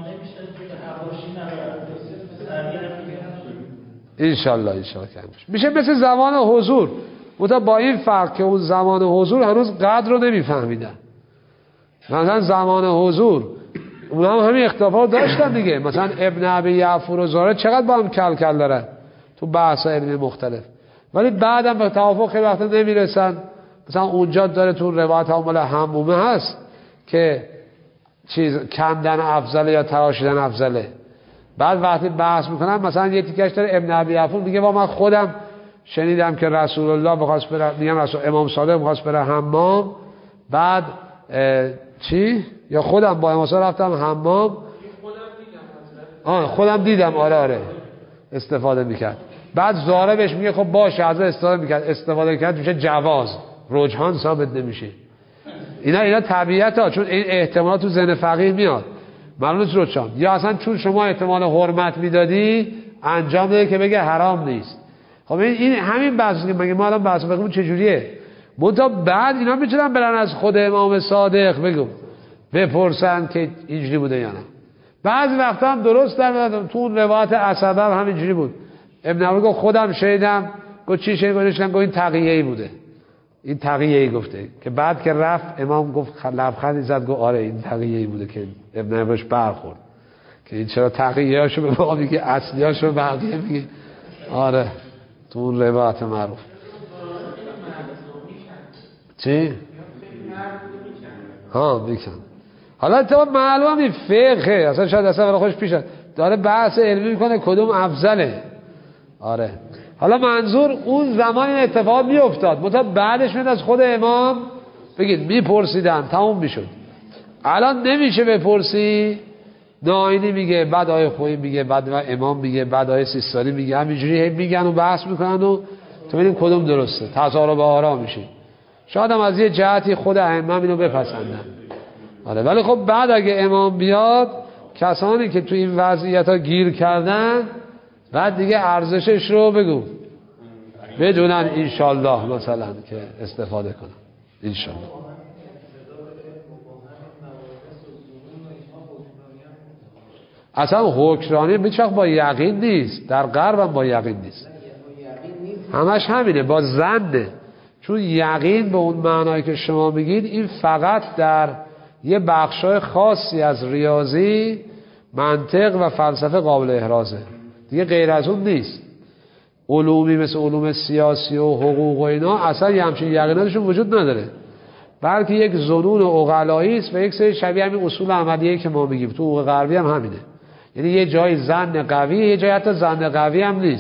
انشالله انشالله میشه مثل زمان حضور. بودا با این فرق که اون زمان حضور هنوز قدر رو نمیفهمیدن. مثلا زمان حضور اون هم همین اختلافات داشتن دیگه. مثلا ابن ابی یعفور و زهره چقدر با هم کل کل دارن تو بحث علمی مختلف، ولی بعدم به توافق خیلی وقتا نمیرسن. مثلا اونجا داره تو روایت مال حمومه هست که چیز کندن افضله یا تراشیدن افضله. بعد وقتی بحث میکنن مثلا یه تیکش داره ابن ابی یعفور میگه با من خودم شنیدم که رسول الله بخواست بره، میگم رسول امام صادق بخواست بره حمام، بعد چی یا خودم با امام صادق رفتم حمام آه خودم دیدم آره آره استفاده میکرد. بعد زهره بهش میگه خب باشه از استفاده میکرد استفاده کرد میشه جواز، رجحان ثابت نمیشه. اینا اینا طبیعت ها، چون این احتمالات تو ذهن فقیه میاد معلوم نیست رجحان، یا اصلا چون شما احتمال حرمت میدادی انجام داده که بگه حرام نیست. خب این همین بحثی که مگه ما الان بحث بگیم چجوریه؟ منتها بعد اینا میتونن برن از خود امام صادق بگم بپرسن که اینجوری بوده یا نه. بعضی وقتا هم درست در تو روایت اسد هم همینجوری بود. ابن عمر گفت خودم شهیدم. گفت چی شهید گفتن؟ گفت این تقیه‌ای بوده، این تقیه‌ای گفته که بعد که رفت امام گفت لبخندی زد گفت آره این تقیه‌ای بوده که ابن عمرش برخورد که این چرا تقیه‌اشو به ما میگه اصلیاشو به بقیه میگه. آره تو اون روایت معروف چی؟ ها میکن. حالا تو معلومه این فقهه اصلا شاید اصلا برای خودش پیش داره بحث علمی میکنه کدوم افضله. آره حالا منظور اون زمان این اتفاق میافتاد منتها بعدش میاد از خود امام بگید میپرسیدن تموم میشد. الان نمیشه بپرسی، ناینی میگه بعد آیه خویی میگه بعد امام میگه بعد آیه سیستانی میگه، همینجوری میگن و بحث میکنن و تو ببینیم کدوم درسته، تضارب آرا میشه. شاید هم از یه جهتی خود ائمه اینو بپسندن. آره ولی خب بعد اگه امام بیاد کسانی که تو این وضعیت ها گیر کردن بعد دیگه ارزشش رو بگو بدونن انشالله مثلا که استفاده کنن انشالله. اصلا حکمرانی بیچخ با یقین نیست، در غرب هم با یقین نیست، همش همینه با ظنه. چون یقین به اون معنایی که شما میگید این فقط در یه بخشای خاصی از ریاضی، منطق و فلسفه قابل احرازه، دیگه غیر از اون نیست. علومی مثل علوم سیاسی و حقوق و اینا اصلا یه همچین یقیناتشون وجود نداره، بلکه یک ظنون عقلایی است و یک سری شبیه همین اصول عملیه که ما میگیم. تو حقوق غربی هم همینه، یعنی یه جای ظن قوی، یه جای حتی ظن قوی هم نیست.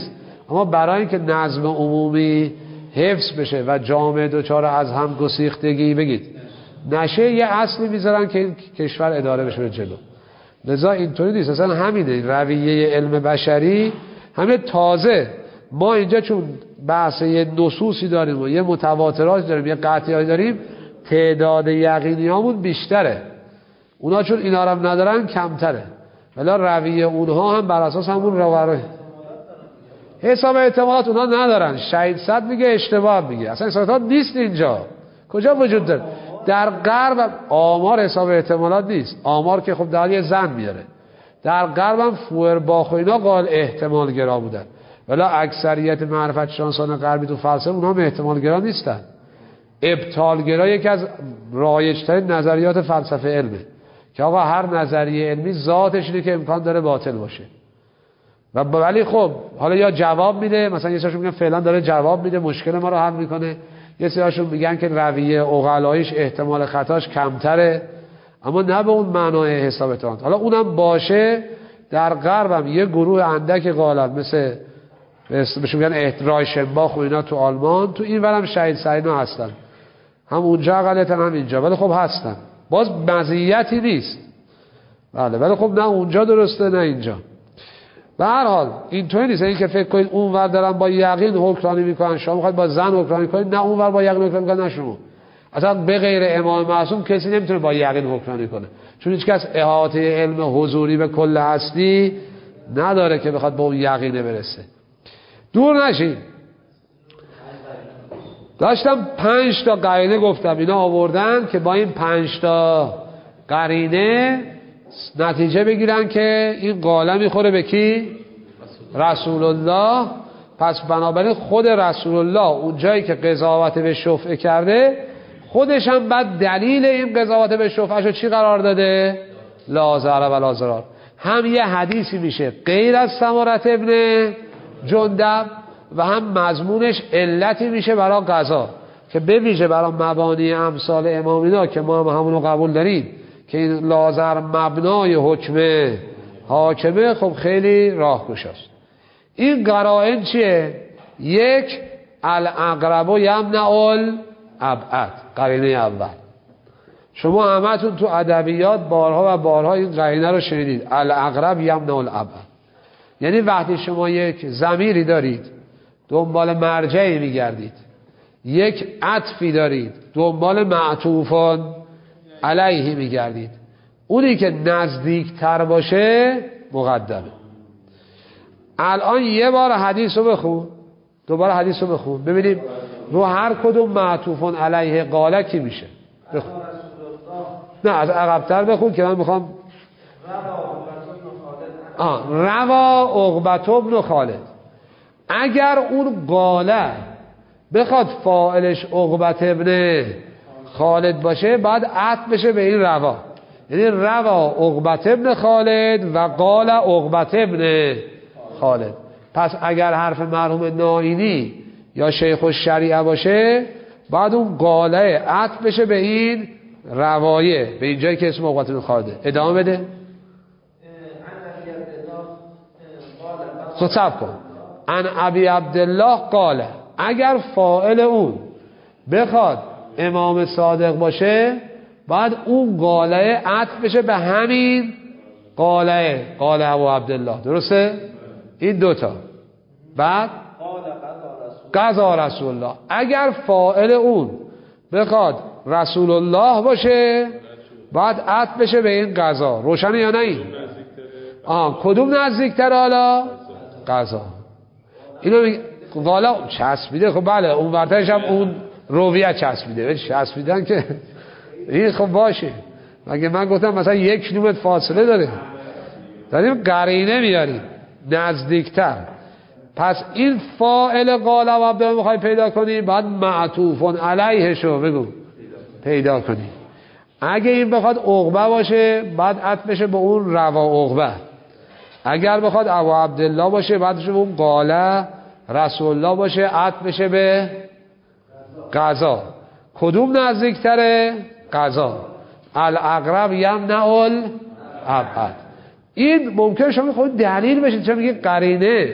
اما برای اینکه نظم عمومی حفظ بشه و جامعه دچار از هم گسیختگی بگید نشه، یه اصلی میذارن که این کشور اداره بشه به جلو. لذا اینطوری نیست، اصلا همینه رویه علم بشری همه. تازه ما اینجا چون بحث یه نصوصی داریم و یه متواتراتی داریم، یه قطعی داریم، تعداد یقینی هامون بیشتره، اونا چون اینا رو هم ندارن کمتره، ولی رویه اونها هم بر اساس همون رویه. حساب اعتماد اونها ندارن. شهید صد میگه اشتباه میگه، اصلا حساب اعتماد نیست اینجا. کجا وجود داره؟ در غرب آمار حساب احتمالات نیست، آمار که خب در یه زن میاره. در غرب هم فوئرباخ و اینا قال احتمال گرا بودن، ولی اکثریت معرفت شناسان غربی تو فلسفه اونها هم احتمال گرا نیستن. ابطال گرا یکی از رایج‌ترین نظریات فلسفه علمه که آقا هر نظریه علمی ذاتش اینه که امکان داره باطل باشه. و ولی خب حالا یا جواب میده، مثلا یه سرشون میگن فعلا داره جواب میده، مشکل ما رو حل میکنه، یه سرشون میگن که رویه عقلاییش احتمال خطاش کمتره، اما نه به اون معنای حساب اعتماد. حالا اونم باشه، در غرب هم یه گروه اندک غالب مثل بهش میگن رایشنباخ و اینا تو آلمان، تو این ورم شهید سعیدنا هستن، هم اونجا اقلیتن هم اینجا، ولی خب هستن، باز مزیتی نیست. بله ولی خب نه اونجا درسته نه اینجا. به هر حال اینطوری نیست این که فکر کنید اون ور دارن با یقین حکمرانی میکنن، شما میخواید با زن حکمرانی کنید، نه اون ور با یقین حکمرانی میکنن، نه شما. اصلا به غیر امام معصوم کسی نمیتونه با یقین حکمرانی کنه، چون هیچ کس احاطه علم حضوری به کل هستی نداره که بخواد به اون یقینه برسه. دور نشین. داشتم پنج تا قرینه گفتم، اینا آوردن که با این پنج تا قرینه نتیجه بگیرن که این قاله میخوره به کی؟ رسول الله. پس بنابراین خود رسول الله اون جایی که قضاوت به شفعه کرده، خودش هم بعد دلیل این قضاوت به شفعه چی قرار داده؟ لا ضرر ولا ضرار. هم یه حدیثی میشه غیر از سمارت ابن جندب و هم مضمونش علتی میشه برای قضا، که بویژه برای مبانی امثال امامینا که ما هم همونو قبول داریم که این لازر مبنای حکم حاکمه، خب خیلی راهگشاست. این قرائن چیه؟ یک، الاقرب یمنع الابعد، قرینه اول. شما همتون تو ادبیات بارها و بارها این قرینه رو شنیدید، الاقرب یمنع الابعد. یعنی وقتی شما یک ضمیری دارید دنبال مرجعی میگردید، یک عطفی دارید دنبال معطوفان علیه میگردید، اونی که نزدیکتر باشه مقدمه. الان یه بار حدیث رو بخون، دوباره حدیث رو بخون، ببینیم رو هر کدوم معطوفان علیه قاله کی میشه. بخون. نه از عقب‌تر بخون که من میخوام. آه روا عقبة بن خالد. اگر اون قاله بخواد فاعلش عقبة بن خالد باشه، بعد عطف بشه به این روا، یعنی روا عقبة بن خالد و قال عقبة بن خالد. پس اگر حرف مرحوم نائینی یا شیخ الشریعه باشه، بعد اون قاله عطف بشه به این روایه، به این جایی که اسم عقبة بن خالده. ادامه بده. خب صبر کن. ان ابی عبدالله قال، اگر فاعل اون بخواد امام صادق باشه، بعد اون قاله عطف بشه به همین قاله، قاله ابو عبدالله. درسته؟ این دوتا. بعد قضا رسول الله. اگر فاعل اون بخواد رسول الله باشه، بعد عطف بشه به این قضا. روشنه یا نه این؟ آه کدوم نزدیکتر حالا؟ قضا. اینو میگه والا چسبیده. خب بله اون ورترش هم اون رویت چسبیده، چسبیدن که این خب باشه. مگه من گفتم مثلا یک کیلومتر فاصله داره، داریم قرینه میاریم نزدیکتر. پس این فاعل قال و عبد میخوای پیدا کنی، بعد معطوفون علیه شو بگو پیدا کنی. اگه این بخواد عقبه باشه، بعد عطف بشه به اون روا عقبه. اگر بخواد ابو عبدالله باشه، بعدش به اون قاله رسول الله باشه، عطف بشه به قضا. کدوم نزدیکتره؟ قضا. الاقرب یمنع الابعد. این ممکنه شما خود دلیل بشید، چون میگه قرینه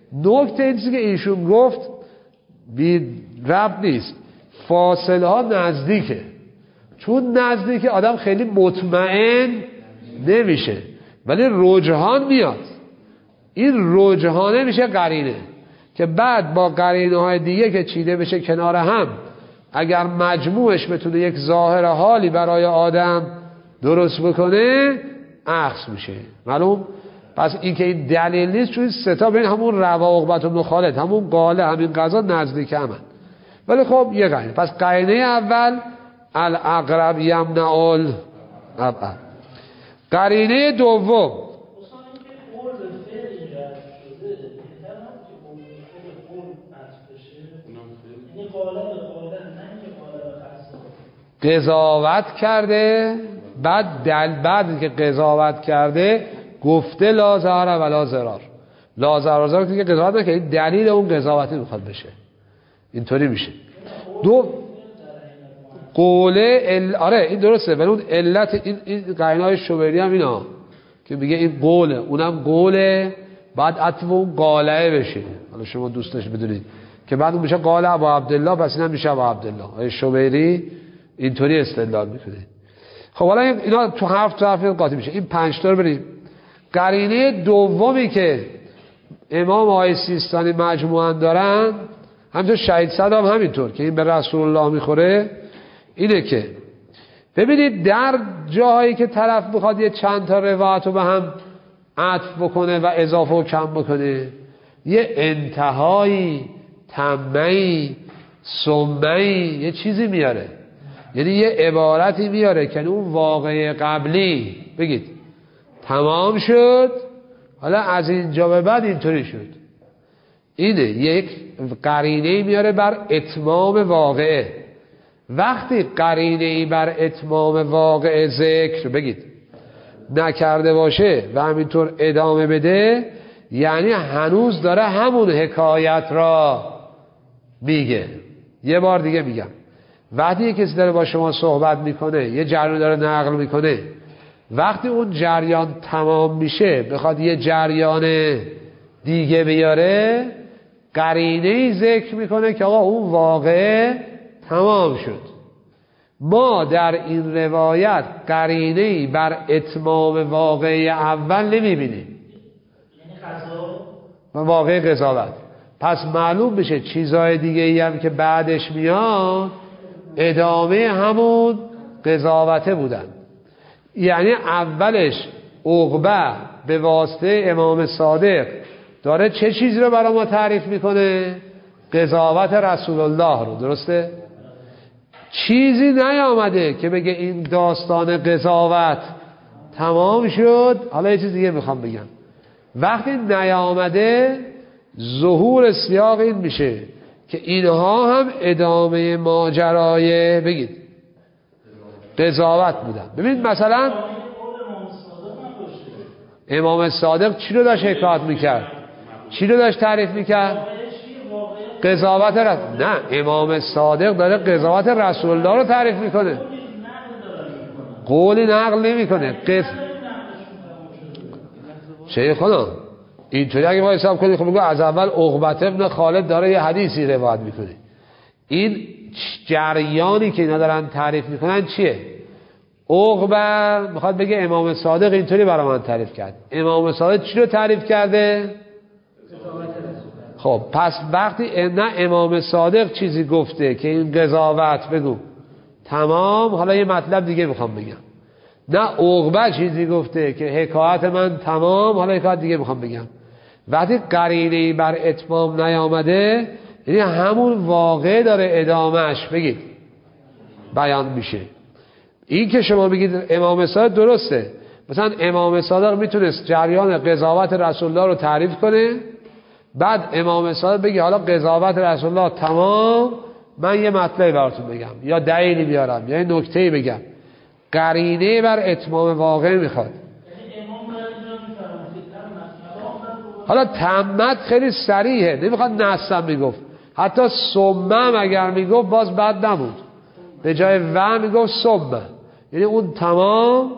نکته این چیزی که ایشون گفت بی ربط نیست، فاصله ها نزدیکه، چون نزدیکه آدم خیلی مطمئن نمیشه ولی رجحان میاد. این رجحانه میشه قرینه که بعد با قرینه های دیگه که چیده بشه کنار هم، اگر مجموعش بتونه یک ظاهر حالی برای آدم درست بکنه اخذ میشه. معلوم؟ پس این که این دلیل نیست، چون این ستا بین همون روا عقبت بن خالد، همون قاله، همین قضا نزدیک همن. ولی خب یه قرینه. پس قرینه اول الاقرب یمنع الابعد. قرینه دوم قضاوت کرده، بعد دل بعد که قضاوت کرده گفته لا ضرر ولا ضرار. لا ضرر ولا ضرار که قضاوت نکنه، این دلیل اون قضاوتی میخواد بشه. اینطوری میشه. دو قوله ال... آره این درسته، ولی اون علت این این قرینه‌های شوبری هم اینا که میگه این قوله، اونم قوله، بعد عطف اون قاله بشه. حالا شما دوستش بدونید که بعد اون میشه قاله ابو عبدالله، پس اینم میشه ابو عبدالله. آیه شوبری اینطوری استدلال میکنه. خب حالا اینا تو هفت تا حرف قاطی میشه. این پنج تا رو بریم. قرینه دومی که امام آقای سیستانی مجموعاً دارن، همینطور شهید صدام همینطور که این به رسول الله میخوره، اینه که ببینید در جاهایی که طرف میخواد یه چند تا روایت رو به هم عطف بکنه و اضافه و کم بکنه، یه انتهایی، تمهی، سمهی، یه چیزی میاره، یعنی یه عبارتی میاره که اون واقعه قبلی بگید تمام شد، حالا از اینجا به بعد اینطوری شد. اینه یک قرینه میاره بر اتمام واقعه. وقتی قرینه ای بر اتمام واقعه ذکر بگید نکرده باشه و همینطور ادامه بده، یعنی هنوز داره همون حکایت را میگه. یه بار دیگه میگم، وقتی یه کسی داره با شما صحبت میکنه، یه جریان داره نقل میکنه، وقتی اون جریان تمام میشه بخواد یه جریان دیگه بیاره، قرینه‌ای ذکر میکنه که آقا اون واقعه تمام شد. ما در این روایت قرینه‌ای بر اتمام واقعه اول نمیبینیم، واقعه قضاوت. پس معلوم بشه چیزهای دیگه ای هم که بعدش میاد ادامه همون قضاوته بودن. یعنی اولش عقبه به واسطه امام صادق داره چه چیزی رو برای ما تعریف میکنه؟ قضاوت رسول الله رو. درسته؟ چیزی نیامده که بگه این داستان قضاوت تمام شد. حالا یه چیز دیگه میخوام بگم. وقتی نیامده ظهور سیاق این میشه که اینها هم ادامه ماجرای بگید قضاوت بودن. ببینید مثلا امام صادق چی رو داشت حکایت میکرد؟ چی رو داشت تعریف میکرد؟ قضاوت رسول. نه، امام صادق داره قضاوت رسول الله رو تعریف میکنه، قولی نقل نمیکنه. قص شیخانا اینطوری اگه ما حساب کنیم، خب بگو از اول عقبت ابن خالد داره یه حدیثی روایت میکنه. این جریانی که اینا دارن تعریف میکنن چیه؟ عقبه میخواد بگه امام صادق اینطوری برای من تعریف کرد. امام صادق چی رو تعریف کرده؟ خب پس وقتی نه امام صادق چیزی گفته که این قضاوت بگو تمام، حالا یه مطلب دیگه میخوام بگم. نه عقبه چیزی گفته که حکایت من تمام، حالا حکایت دیگه میخوام بگم. وقتی قرینه‌ای بر اتمام نیامده، یعنی همون واقع داره ادامهش بگید بیان میشه. این که شما بگید امام صادق درسته، مثلا امام صادق میتونست جریان قضاوت رسول الله رو تعریف کنه، بعد امام صادق بگه حالا قضاوت رسول الله تمام، من یه مطلبی براتون بگم یا دلیلی بیارم یا یه نکته‌ای بگم. قرینه بر اتمام واقع میخواد. حالا تمت خیلی صریحه، نمیخواد نصم میگفت، حتی سمم اگر میگفت باز بد نبود، به جای و میگفت سمم، یعنی اون تمام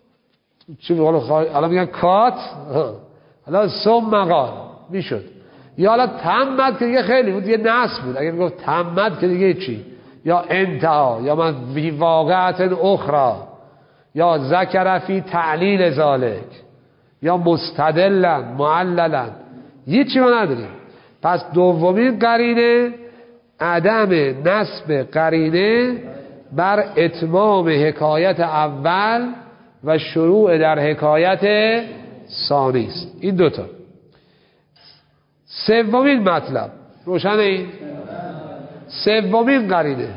چی میگه؟ حالا میگن کات، حالا سم مقال میشد. یا حالا تمت که دیگه خیلی بود، یه نصب بود. اگه میگفت تمت که دیگه چی؟ یا انتها، یا من فی واقعت اخرى، یا ذکر فی تعلیل ذالک، یا مستدلا معللا، هیچی ما نداریم. پس دومین قرینه عدم نسب قرینه بر اتمام حکایت اول و شروع در حکایت ثانی است. این دوتا. سومین مطلب روشنه این؟ سومین قرینه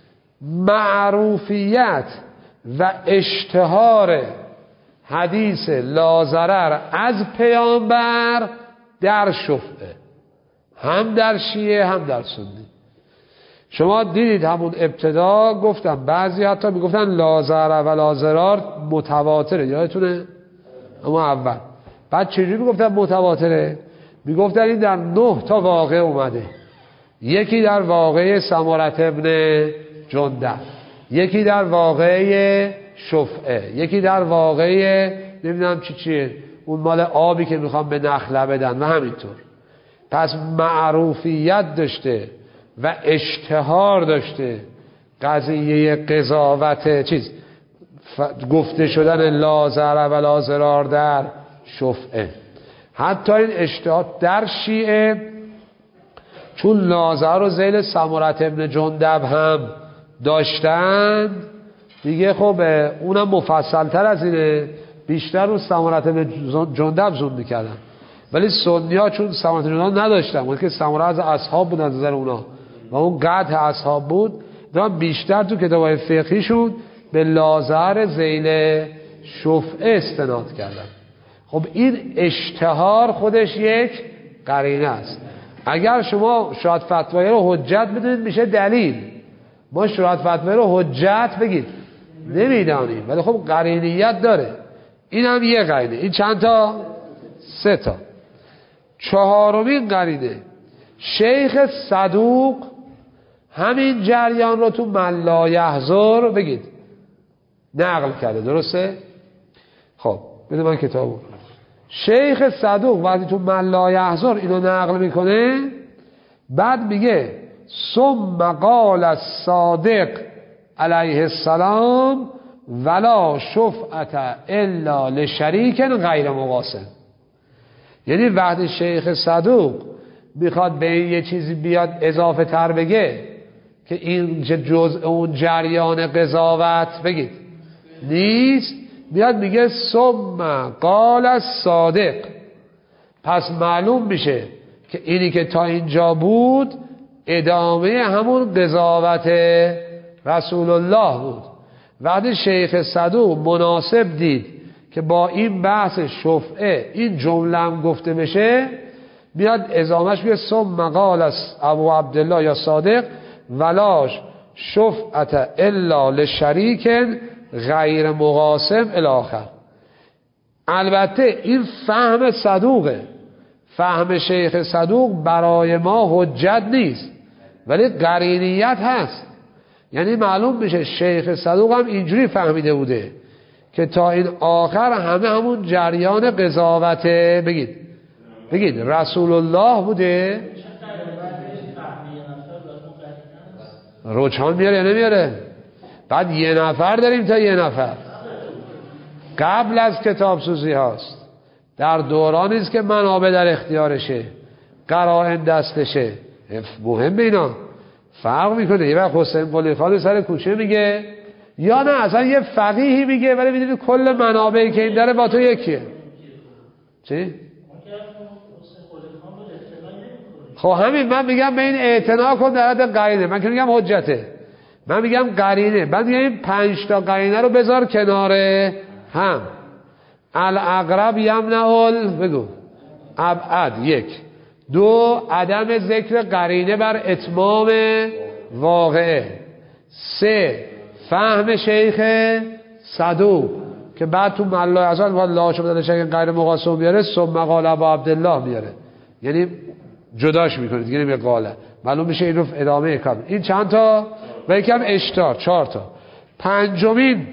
معروفیت و اشتهار حدیث لاضرر از پیامبر در شفعه، هم در شیعه هم در سنی. شما دیدید همون ابتدا گفتم بعضی حتی میگفتن لاضرر و لاضرار متواتره، یادتونه؟ اما اول بعد چجوری میگفتن متواتره؟ میگفتن این در نه تا واقع اومده. یکی در واقع سمرة ابن جندب، یکی در واقع شفعه، یکی در واقع نمیدونم چی چیه اون مال آبی که میخوام به نخله بدن و همینطور. پس معروفیت داشته و اشتهار داشته قضیه قضاوت چیز ف... گفته شدن لاضرر و لاضرار در شفعه. حتی این اشتهار در شیعه چون لاضرر رو ذیل سمرة ابن جندب هم داشتن دیگه، خب اونم مفصل تر از اینه، بیشتر رو سمرة ابن جندب زوم میکردن. ولی سنی ها چون سمرة ابن جندب نداشتن، اون که سمرة از اصحاب بود از نظر اونا و اون قطع اصحاب بود، دارن بیشتر تو کتابای فقهی شد به لاضرر ذیل شفعه استناد کردن. خب این اشتهار خودش یک قرینه است. اگر شما شاهد فتوایی رو حجت بدونید میشه دلیل. ما شاهد فتوایی رو حجت بگید نمیدانیم، ولی خب قرینیت داره. این هم یه قرینه. این چند تا؟ سه تا. چهارمین قرینه شیخ صدوق همین جریان رو تو من لا یحضر بگید نقل کرده، درسته؟ خب بده من کتابو. شیخ صدوق وقتی تو من لا یحضر اینو نقل میکنه، بعد میگه ثم قال الصادق علیه السلام ولا شفعة الا لشریک غیر مقاسم. یعنی وقتی شیخ صدوق میخواد به این یه چیزی بیاد اضافه تر بگه که این جزء اون جریان قضاوت بگید نیست، بیاد میگه ثم قال الصادق. پس معلوم میشه که اینی که تا اینجا بود ادامه همون قضاوت رسول الله بود. وقتی شیخ صدوق مناسب دید که با این بحث شفعه این جمله هم گفته بشه، بیاد ازامش بیاد ثم قال ابو عبدالله یا صادق ولاش شفعة الا لشریک غیر مقاسم الاخر. البته این فهم صدوقه، فهم شیخ صدوق برای ما حجت نیست، ولی قرینیت هست. یعنی معلوم میشه شیخ صدوق هم اینجوری فهمیده بوده که تا این آخر همه همون جریان قضاوت بگید بگید رسول الله بوده. روچان میاره یا نمیاره؟ بعد یه نفر داریم تا یه نفر قبل از کتاب سوزی هاست، در دورانی است که منابع در اختیارشه، قرائن دستشه. مهم اینا فرق میکنه. یه وقت حسین قلی خان سر کوچه میگه یا نه اصلا یه فقیهی میگه، ولی میدونی کل منابعی که این داره با تو یکیه. چی؟ خب همین من میگم به این اعتنا کن در حد قرینه. من که میگم حجته، من میگم قرینه. بعد میگم این پنج تا قرینه رو بذار کنار هم. الاقرب یمنع ال بگو ابعد. یک. دو، عدم ذکر قرینه بر اتمام واقعه. سه، فهم شیخ صدوق که بعد تو ملا ازال باید لا شبه شیخ غیر مقاسم بیاره، ثم قال ابو عبدالله بیاره، یعنی جداش میکنه دیگه نمیگه قاله. معلوم میشه این رو ادامه کام. این چند تا؟ و یکم اشتار، چهار تا. پنجمین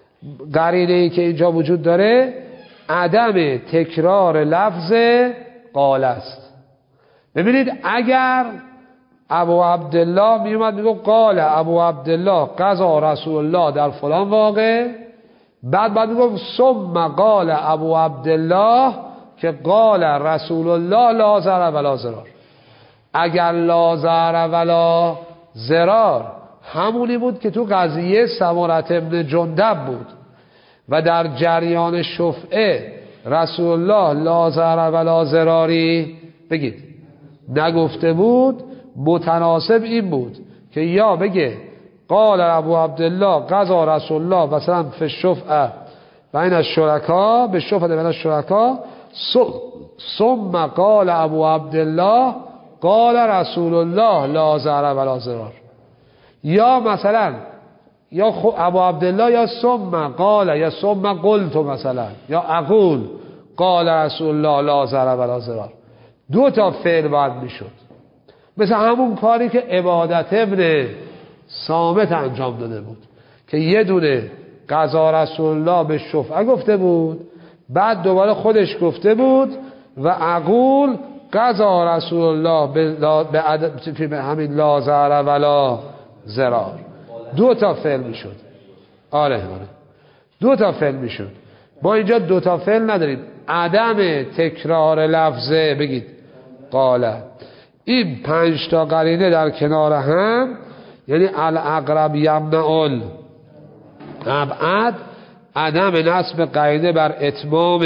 قرینه ای که اینجا وجود داره عدم تکرار لفظ قال است. ببینید اگر ابو عبدالله می اومد میگه قال ابو عبدالله قضا رسول الله در فلان واقع، بعد بعد میگه ثم قال ابو عبدالله که قال رسول الله لا ضرر ولا ضرار. اگر لا ضرر ولا ضرار همونی بود که تو قضیه سمرة ابن جندب بود و در جریان شفعه رسول الله لا ضرر ولا ضراری بگید نگفته بود، متناسب این بود که یا بگه قال ابو عبدالله قضا رسول الله مثلا فی الشفعه بین الشرکا به شفعه بین الشرکا ثم قال ابو عبدالله قال رسول الله لا ضرر ولا ضرار، یا مثلا یا ابو عبدالله یا ثم قال یا ثم قلت مثلا یا اقول قال رسول الله لا ضرر ولا ضرار. دو تا فعل باید میشد، مثل همون کاری که عبادت ابن صامت انجام داده بود که یه دونه قضا رسول الله به شفعه گفته بود، بعد دوباره خودش گفته بود و اقول قضا رسول الله به عدد به همین لا ضرر ولا ضرار. دو تا فعل میشد. آره آره دو تا فعل میشد. ما اینجا دو تا فعل نداریم. عدم تکرار لفظه بگید قال. این پنج تا قرینه در کنار هم یعنی الاقرب یمنع الابعد، عدم نصب قرینه بر اتمام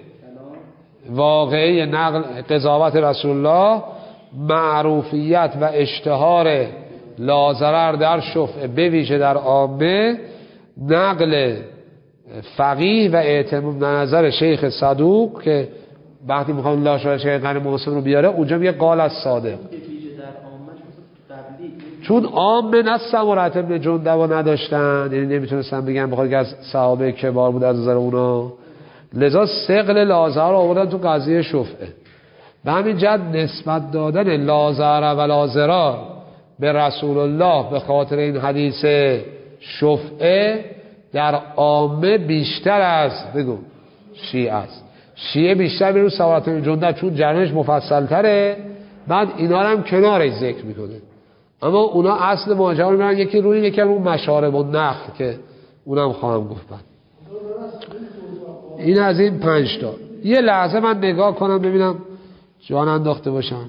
واقعه نقل قضاوت رسول الله، معروفیت و اشتهار لا ضرر در شفعه به ویژه در عامه، نقل فقیه و اعتماد نظر شیخ صدوق که وقتی میخوام لا شرع شیخ قرن محسن رو بیاره اونجا میگه قال الصادق، چون عامه نه سمرة ابن جندب نداشتن، یعنی نمیتونستن بگن بخاطر که از صحابه کبار بود از نظر اونا، لذا ثقل لا ضرر رو آوردن تو قضیه شفعه. به همین جهت نسبت دادن لا ضرر ولا ضرار به رسول الله به خاطر این حدیث شفعه در عامه بیشتر از بگو شیعه است. شیعه بیشتر میره سمرة ابن جندب چون جریانش مفصل تره، بعد اینا هم کنارش ذکر میکنه، اما اونا اصل ماجرا رو میرن یکی روی یکی اون مشارب و نخل که اونم خواهم گفت بعد. این از این پنج تا. یه لحظه من نگاه کنم ببینم جان انداخته باشم.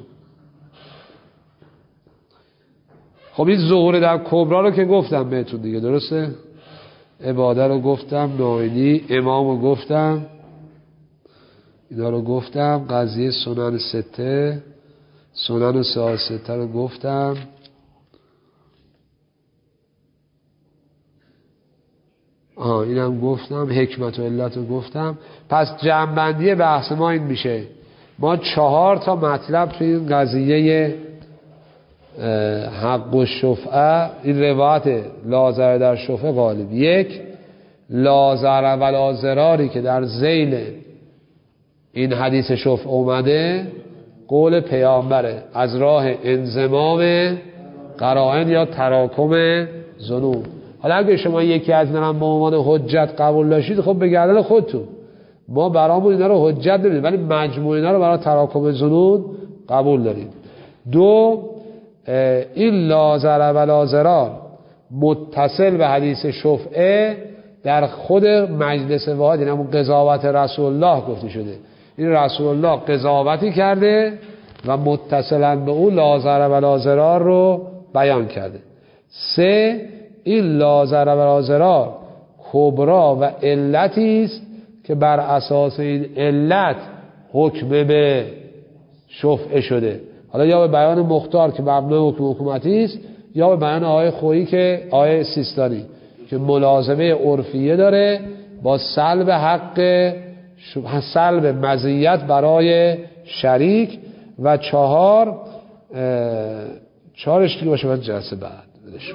خب این ظهور در کبرا رو که گفتم بهتون دیگه، درسته؟ عباده رو گفتم، ناینی امام رو گفتم، اینا رو گفتم، قضیه سنن سته سنن سه سته رو گفتم، آها اینم گفتم، حکمت و علت رو گفتم. پس جمع‌بندی بحث ما این میشه ما چهار تا مطلب توی این قضیه حق و شفعه، این روایت لا ضرر در شفعه غالب. یک، لا ضرر ولا ضراری که در ذیل این حدیث شفعه اومده قول پیامبره از راه انضمام قرائن یا تراکم ظنون. حالا اگه شما یکی از اینا به عنوان حجت قبول داشتید خب به گردن خودتون، ما برامون اینا رو حجت نمیدیم، ولی مجموع اینا رو برای تراکم ظنون قبول داریم. دو، این لا ضرر ولا ضرار متصل به حدیث شفعه در خود مجلس واحد، یعنی همون قضاوت رسول الله گفته شده، این رسول الله قضاوتی کرده و متصلا به اون لا ضرر ولا ضرار رو بیان کرده. سه، این لا ضرر ولا ضرار کبرا و علتی است که بر اساس این علت حکم به شفعه شده، حالا یا به بیان مختار که مبنای حکم حکومتی است، یا به بیان آیه خویی که آیه سیستانی که ملازمه عرفیه داره با سلب حق سلب مزیت برای شریک. و چهار چهارش دیگه باشه من جلسه بعد بدش.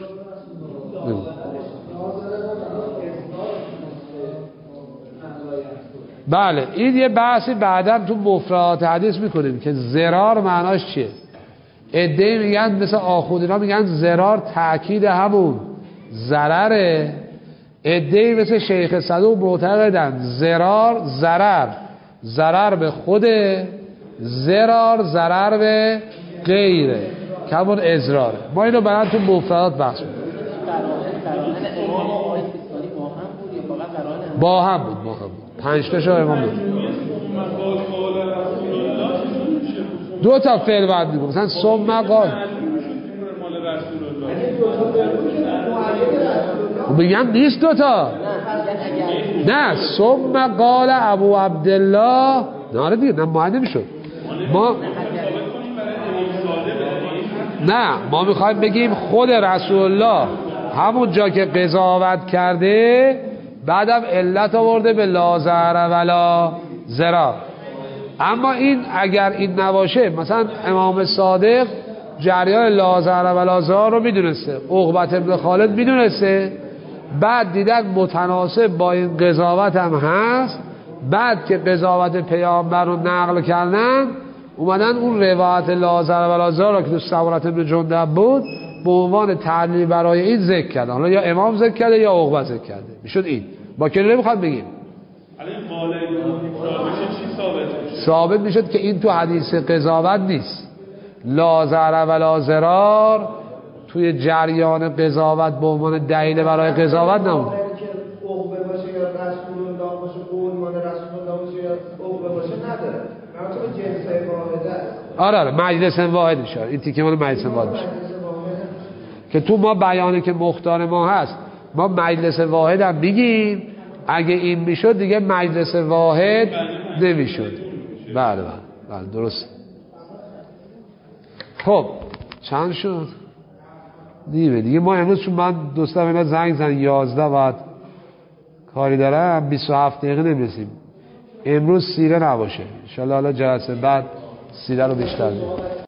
بله این یه بحثی بعدا تو مفردات حدیث میکنیم که ضرار معناش چیه. عده‌ای میگن مثل آخوندینا میگن ضرار تأکید همون ضرره، عده‌ای مثل شیخ صدوق معتقدن ضرار ضرر ضرر به خوده زرار ضرر به غیره کمون ازراره. ما اینو برای تو مفردات بحث بود. با هم بود با هم بود پنج تا شاه امام بود. دو تا فعل بعد میگم مثلا ثم قال میگم نیست دو تا نه ثم قال ابو عبدالله نه دیگه نه معاینه میشد ما نه ما میخوایم بگیم خود رسول الله همون جا که قضاوت کرده بعدم علت آورده به لا ضرر ولا ضرار. اما این اگر این نباشه مثلا امام صادق جریان لا ضرر ولا ضرار رو میدونسته، عقبت ابن خالد میدونسته، بعد دیدن متناسب با این قضاوت هم هست، بعد که قضاوت پیامبر رو نقل کردن اومدن اون روایت لا ضرر ولا ضرار که تو سمرة ابن جندب بود به عنوان تعلیل برای این ذکر کردن. حالا یا امام ذکر کرده یا عقبه ذکر کرده میشد این با که نمیخواد بگیم ثابت میشد که این تو حدیث قضاوت نیست. لا ضرر ولا ضرار توی جریان قضاوت به عنوان دلیل برای قضاوت نمونه. عقبه باشه یا رسول الله باشه قول رسول الله باشه یا عقبه باشه نداره. مراتب جنس واحده است. آره آره مجلس واحد میشه. این تیکه مال مجلس واحد میشه که تو ما بیانی که مختار ما هست ما مجلس واحد هم میگیم. اگه این میشد دیگه مجلس واحد نمیشد. بله بله بله درست. خب چند شد؟ نیمه دیگه. ما امروز چون من دوستم اینا زنگ زن یازده بعد کاری دارم بیست و هفت دقیقه نمیرسیم. امروز سیره نباشه انشالله. حالا جلسه بعد سیره رو بیشتر دیم.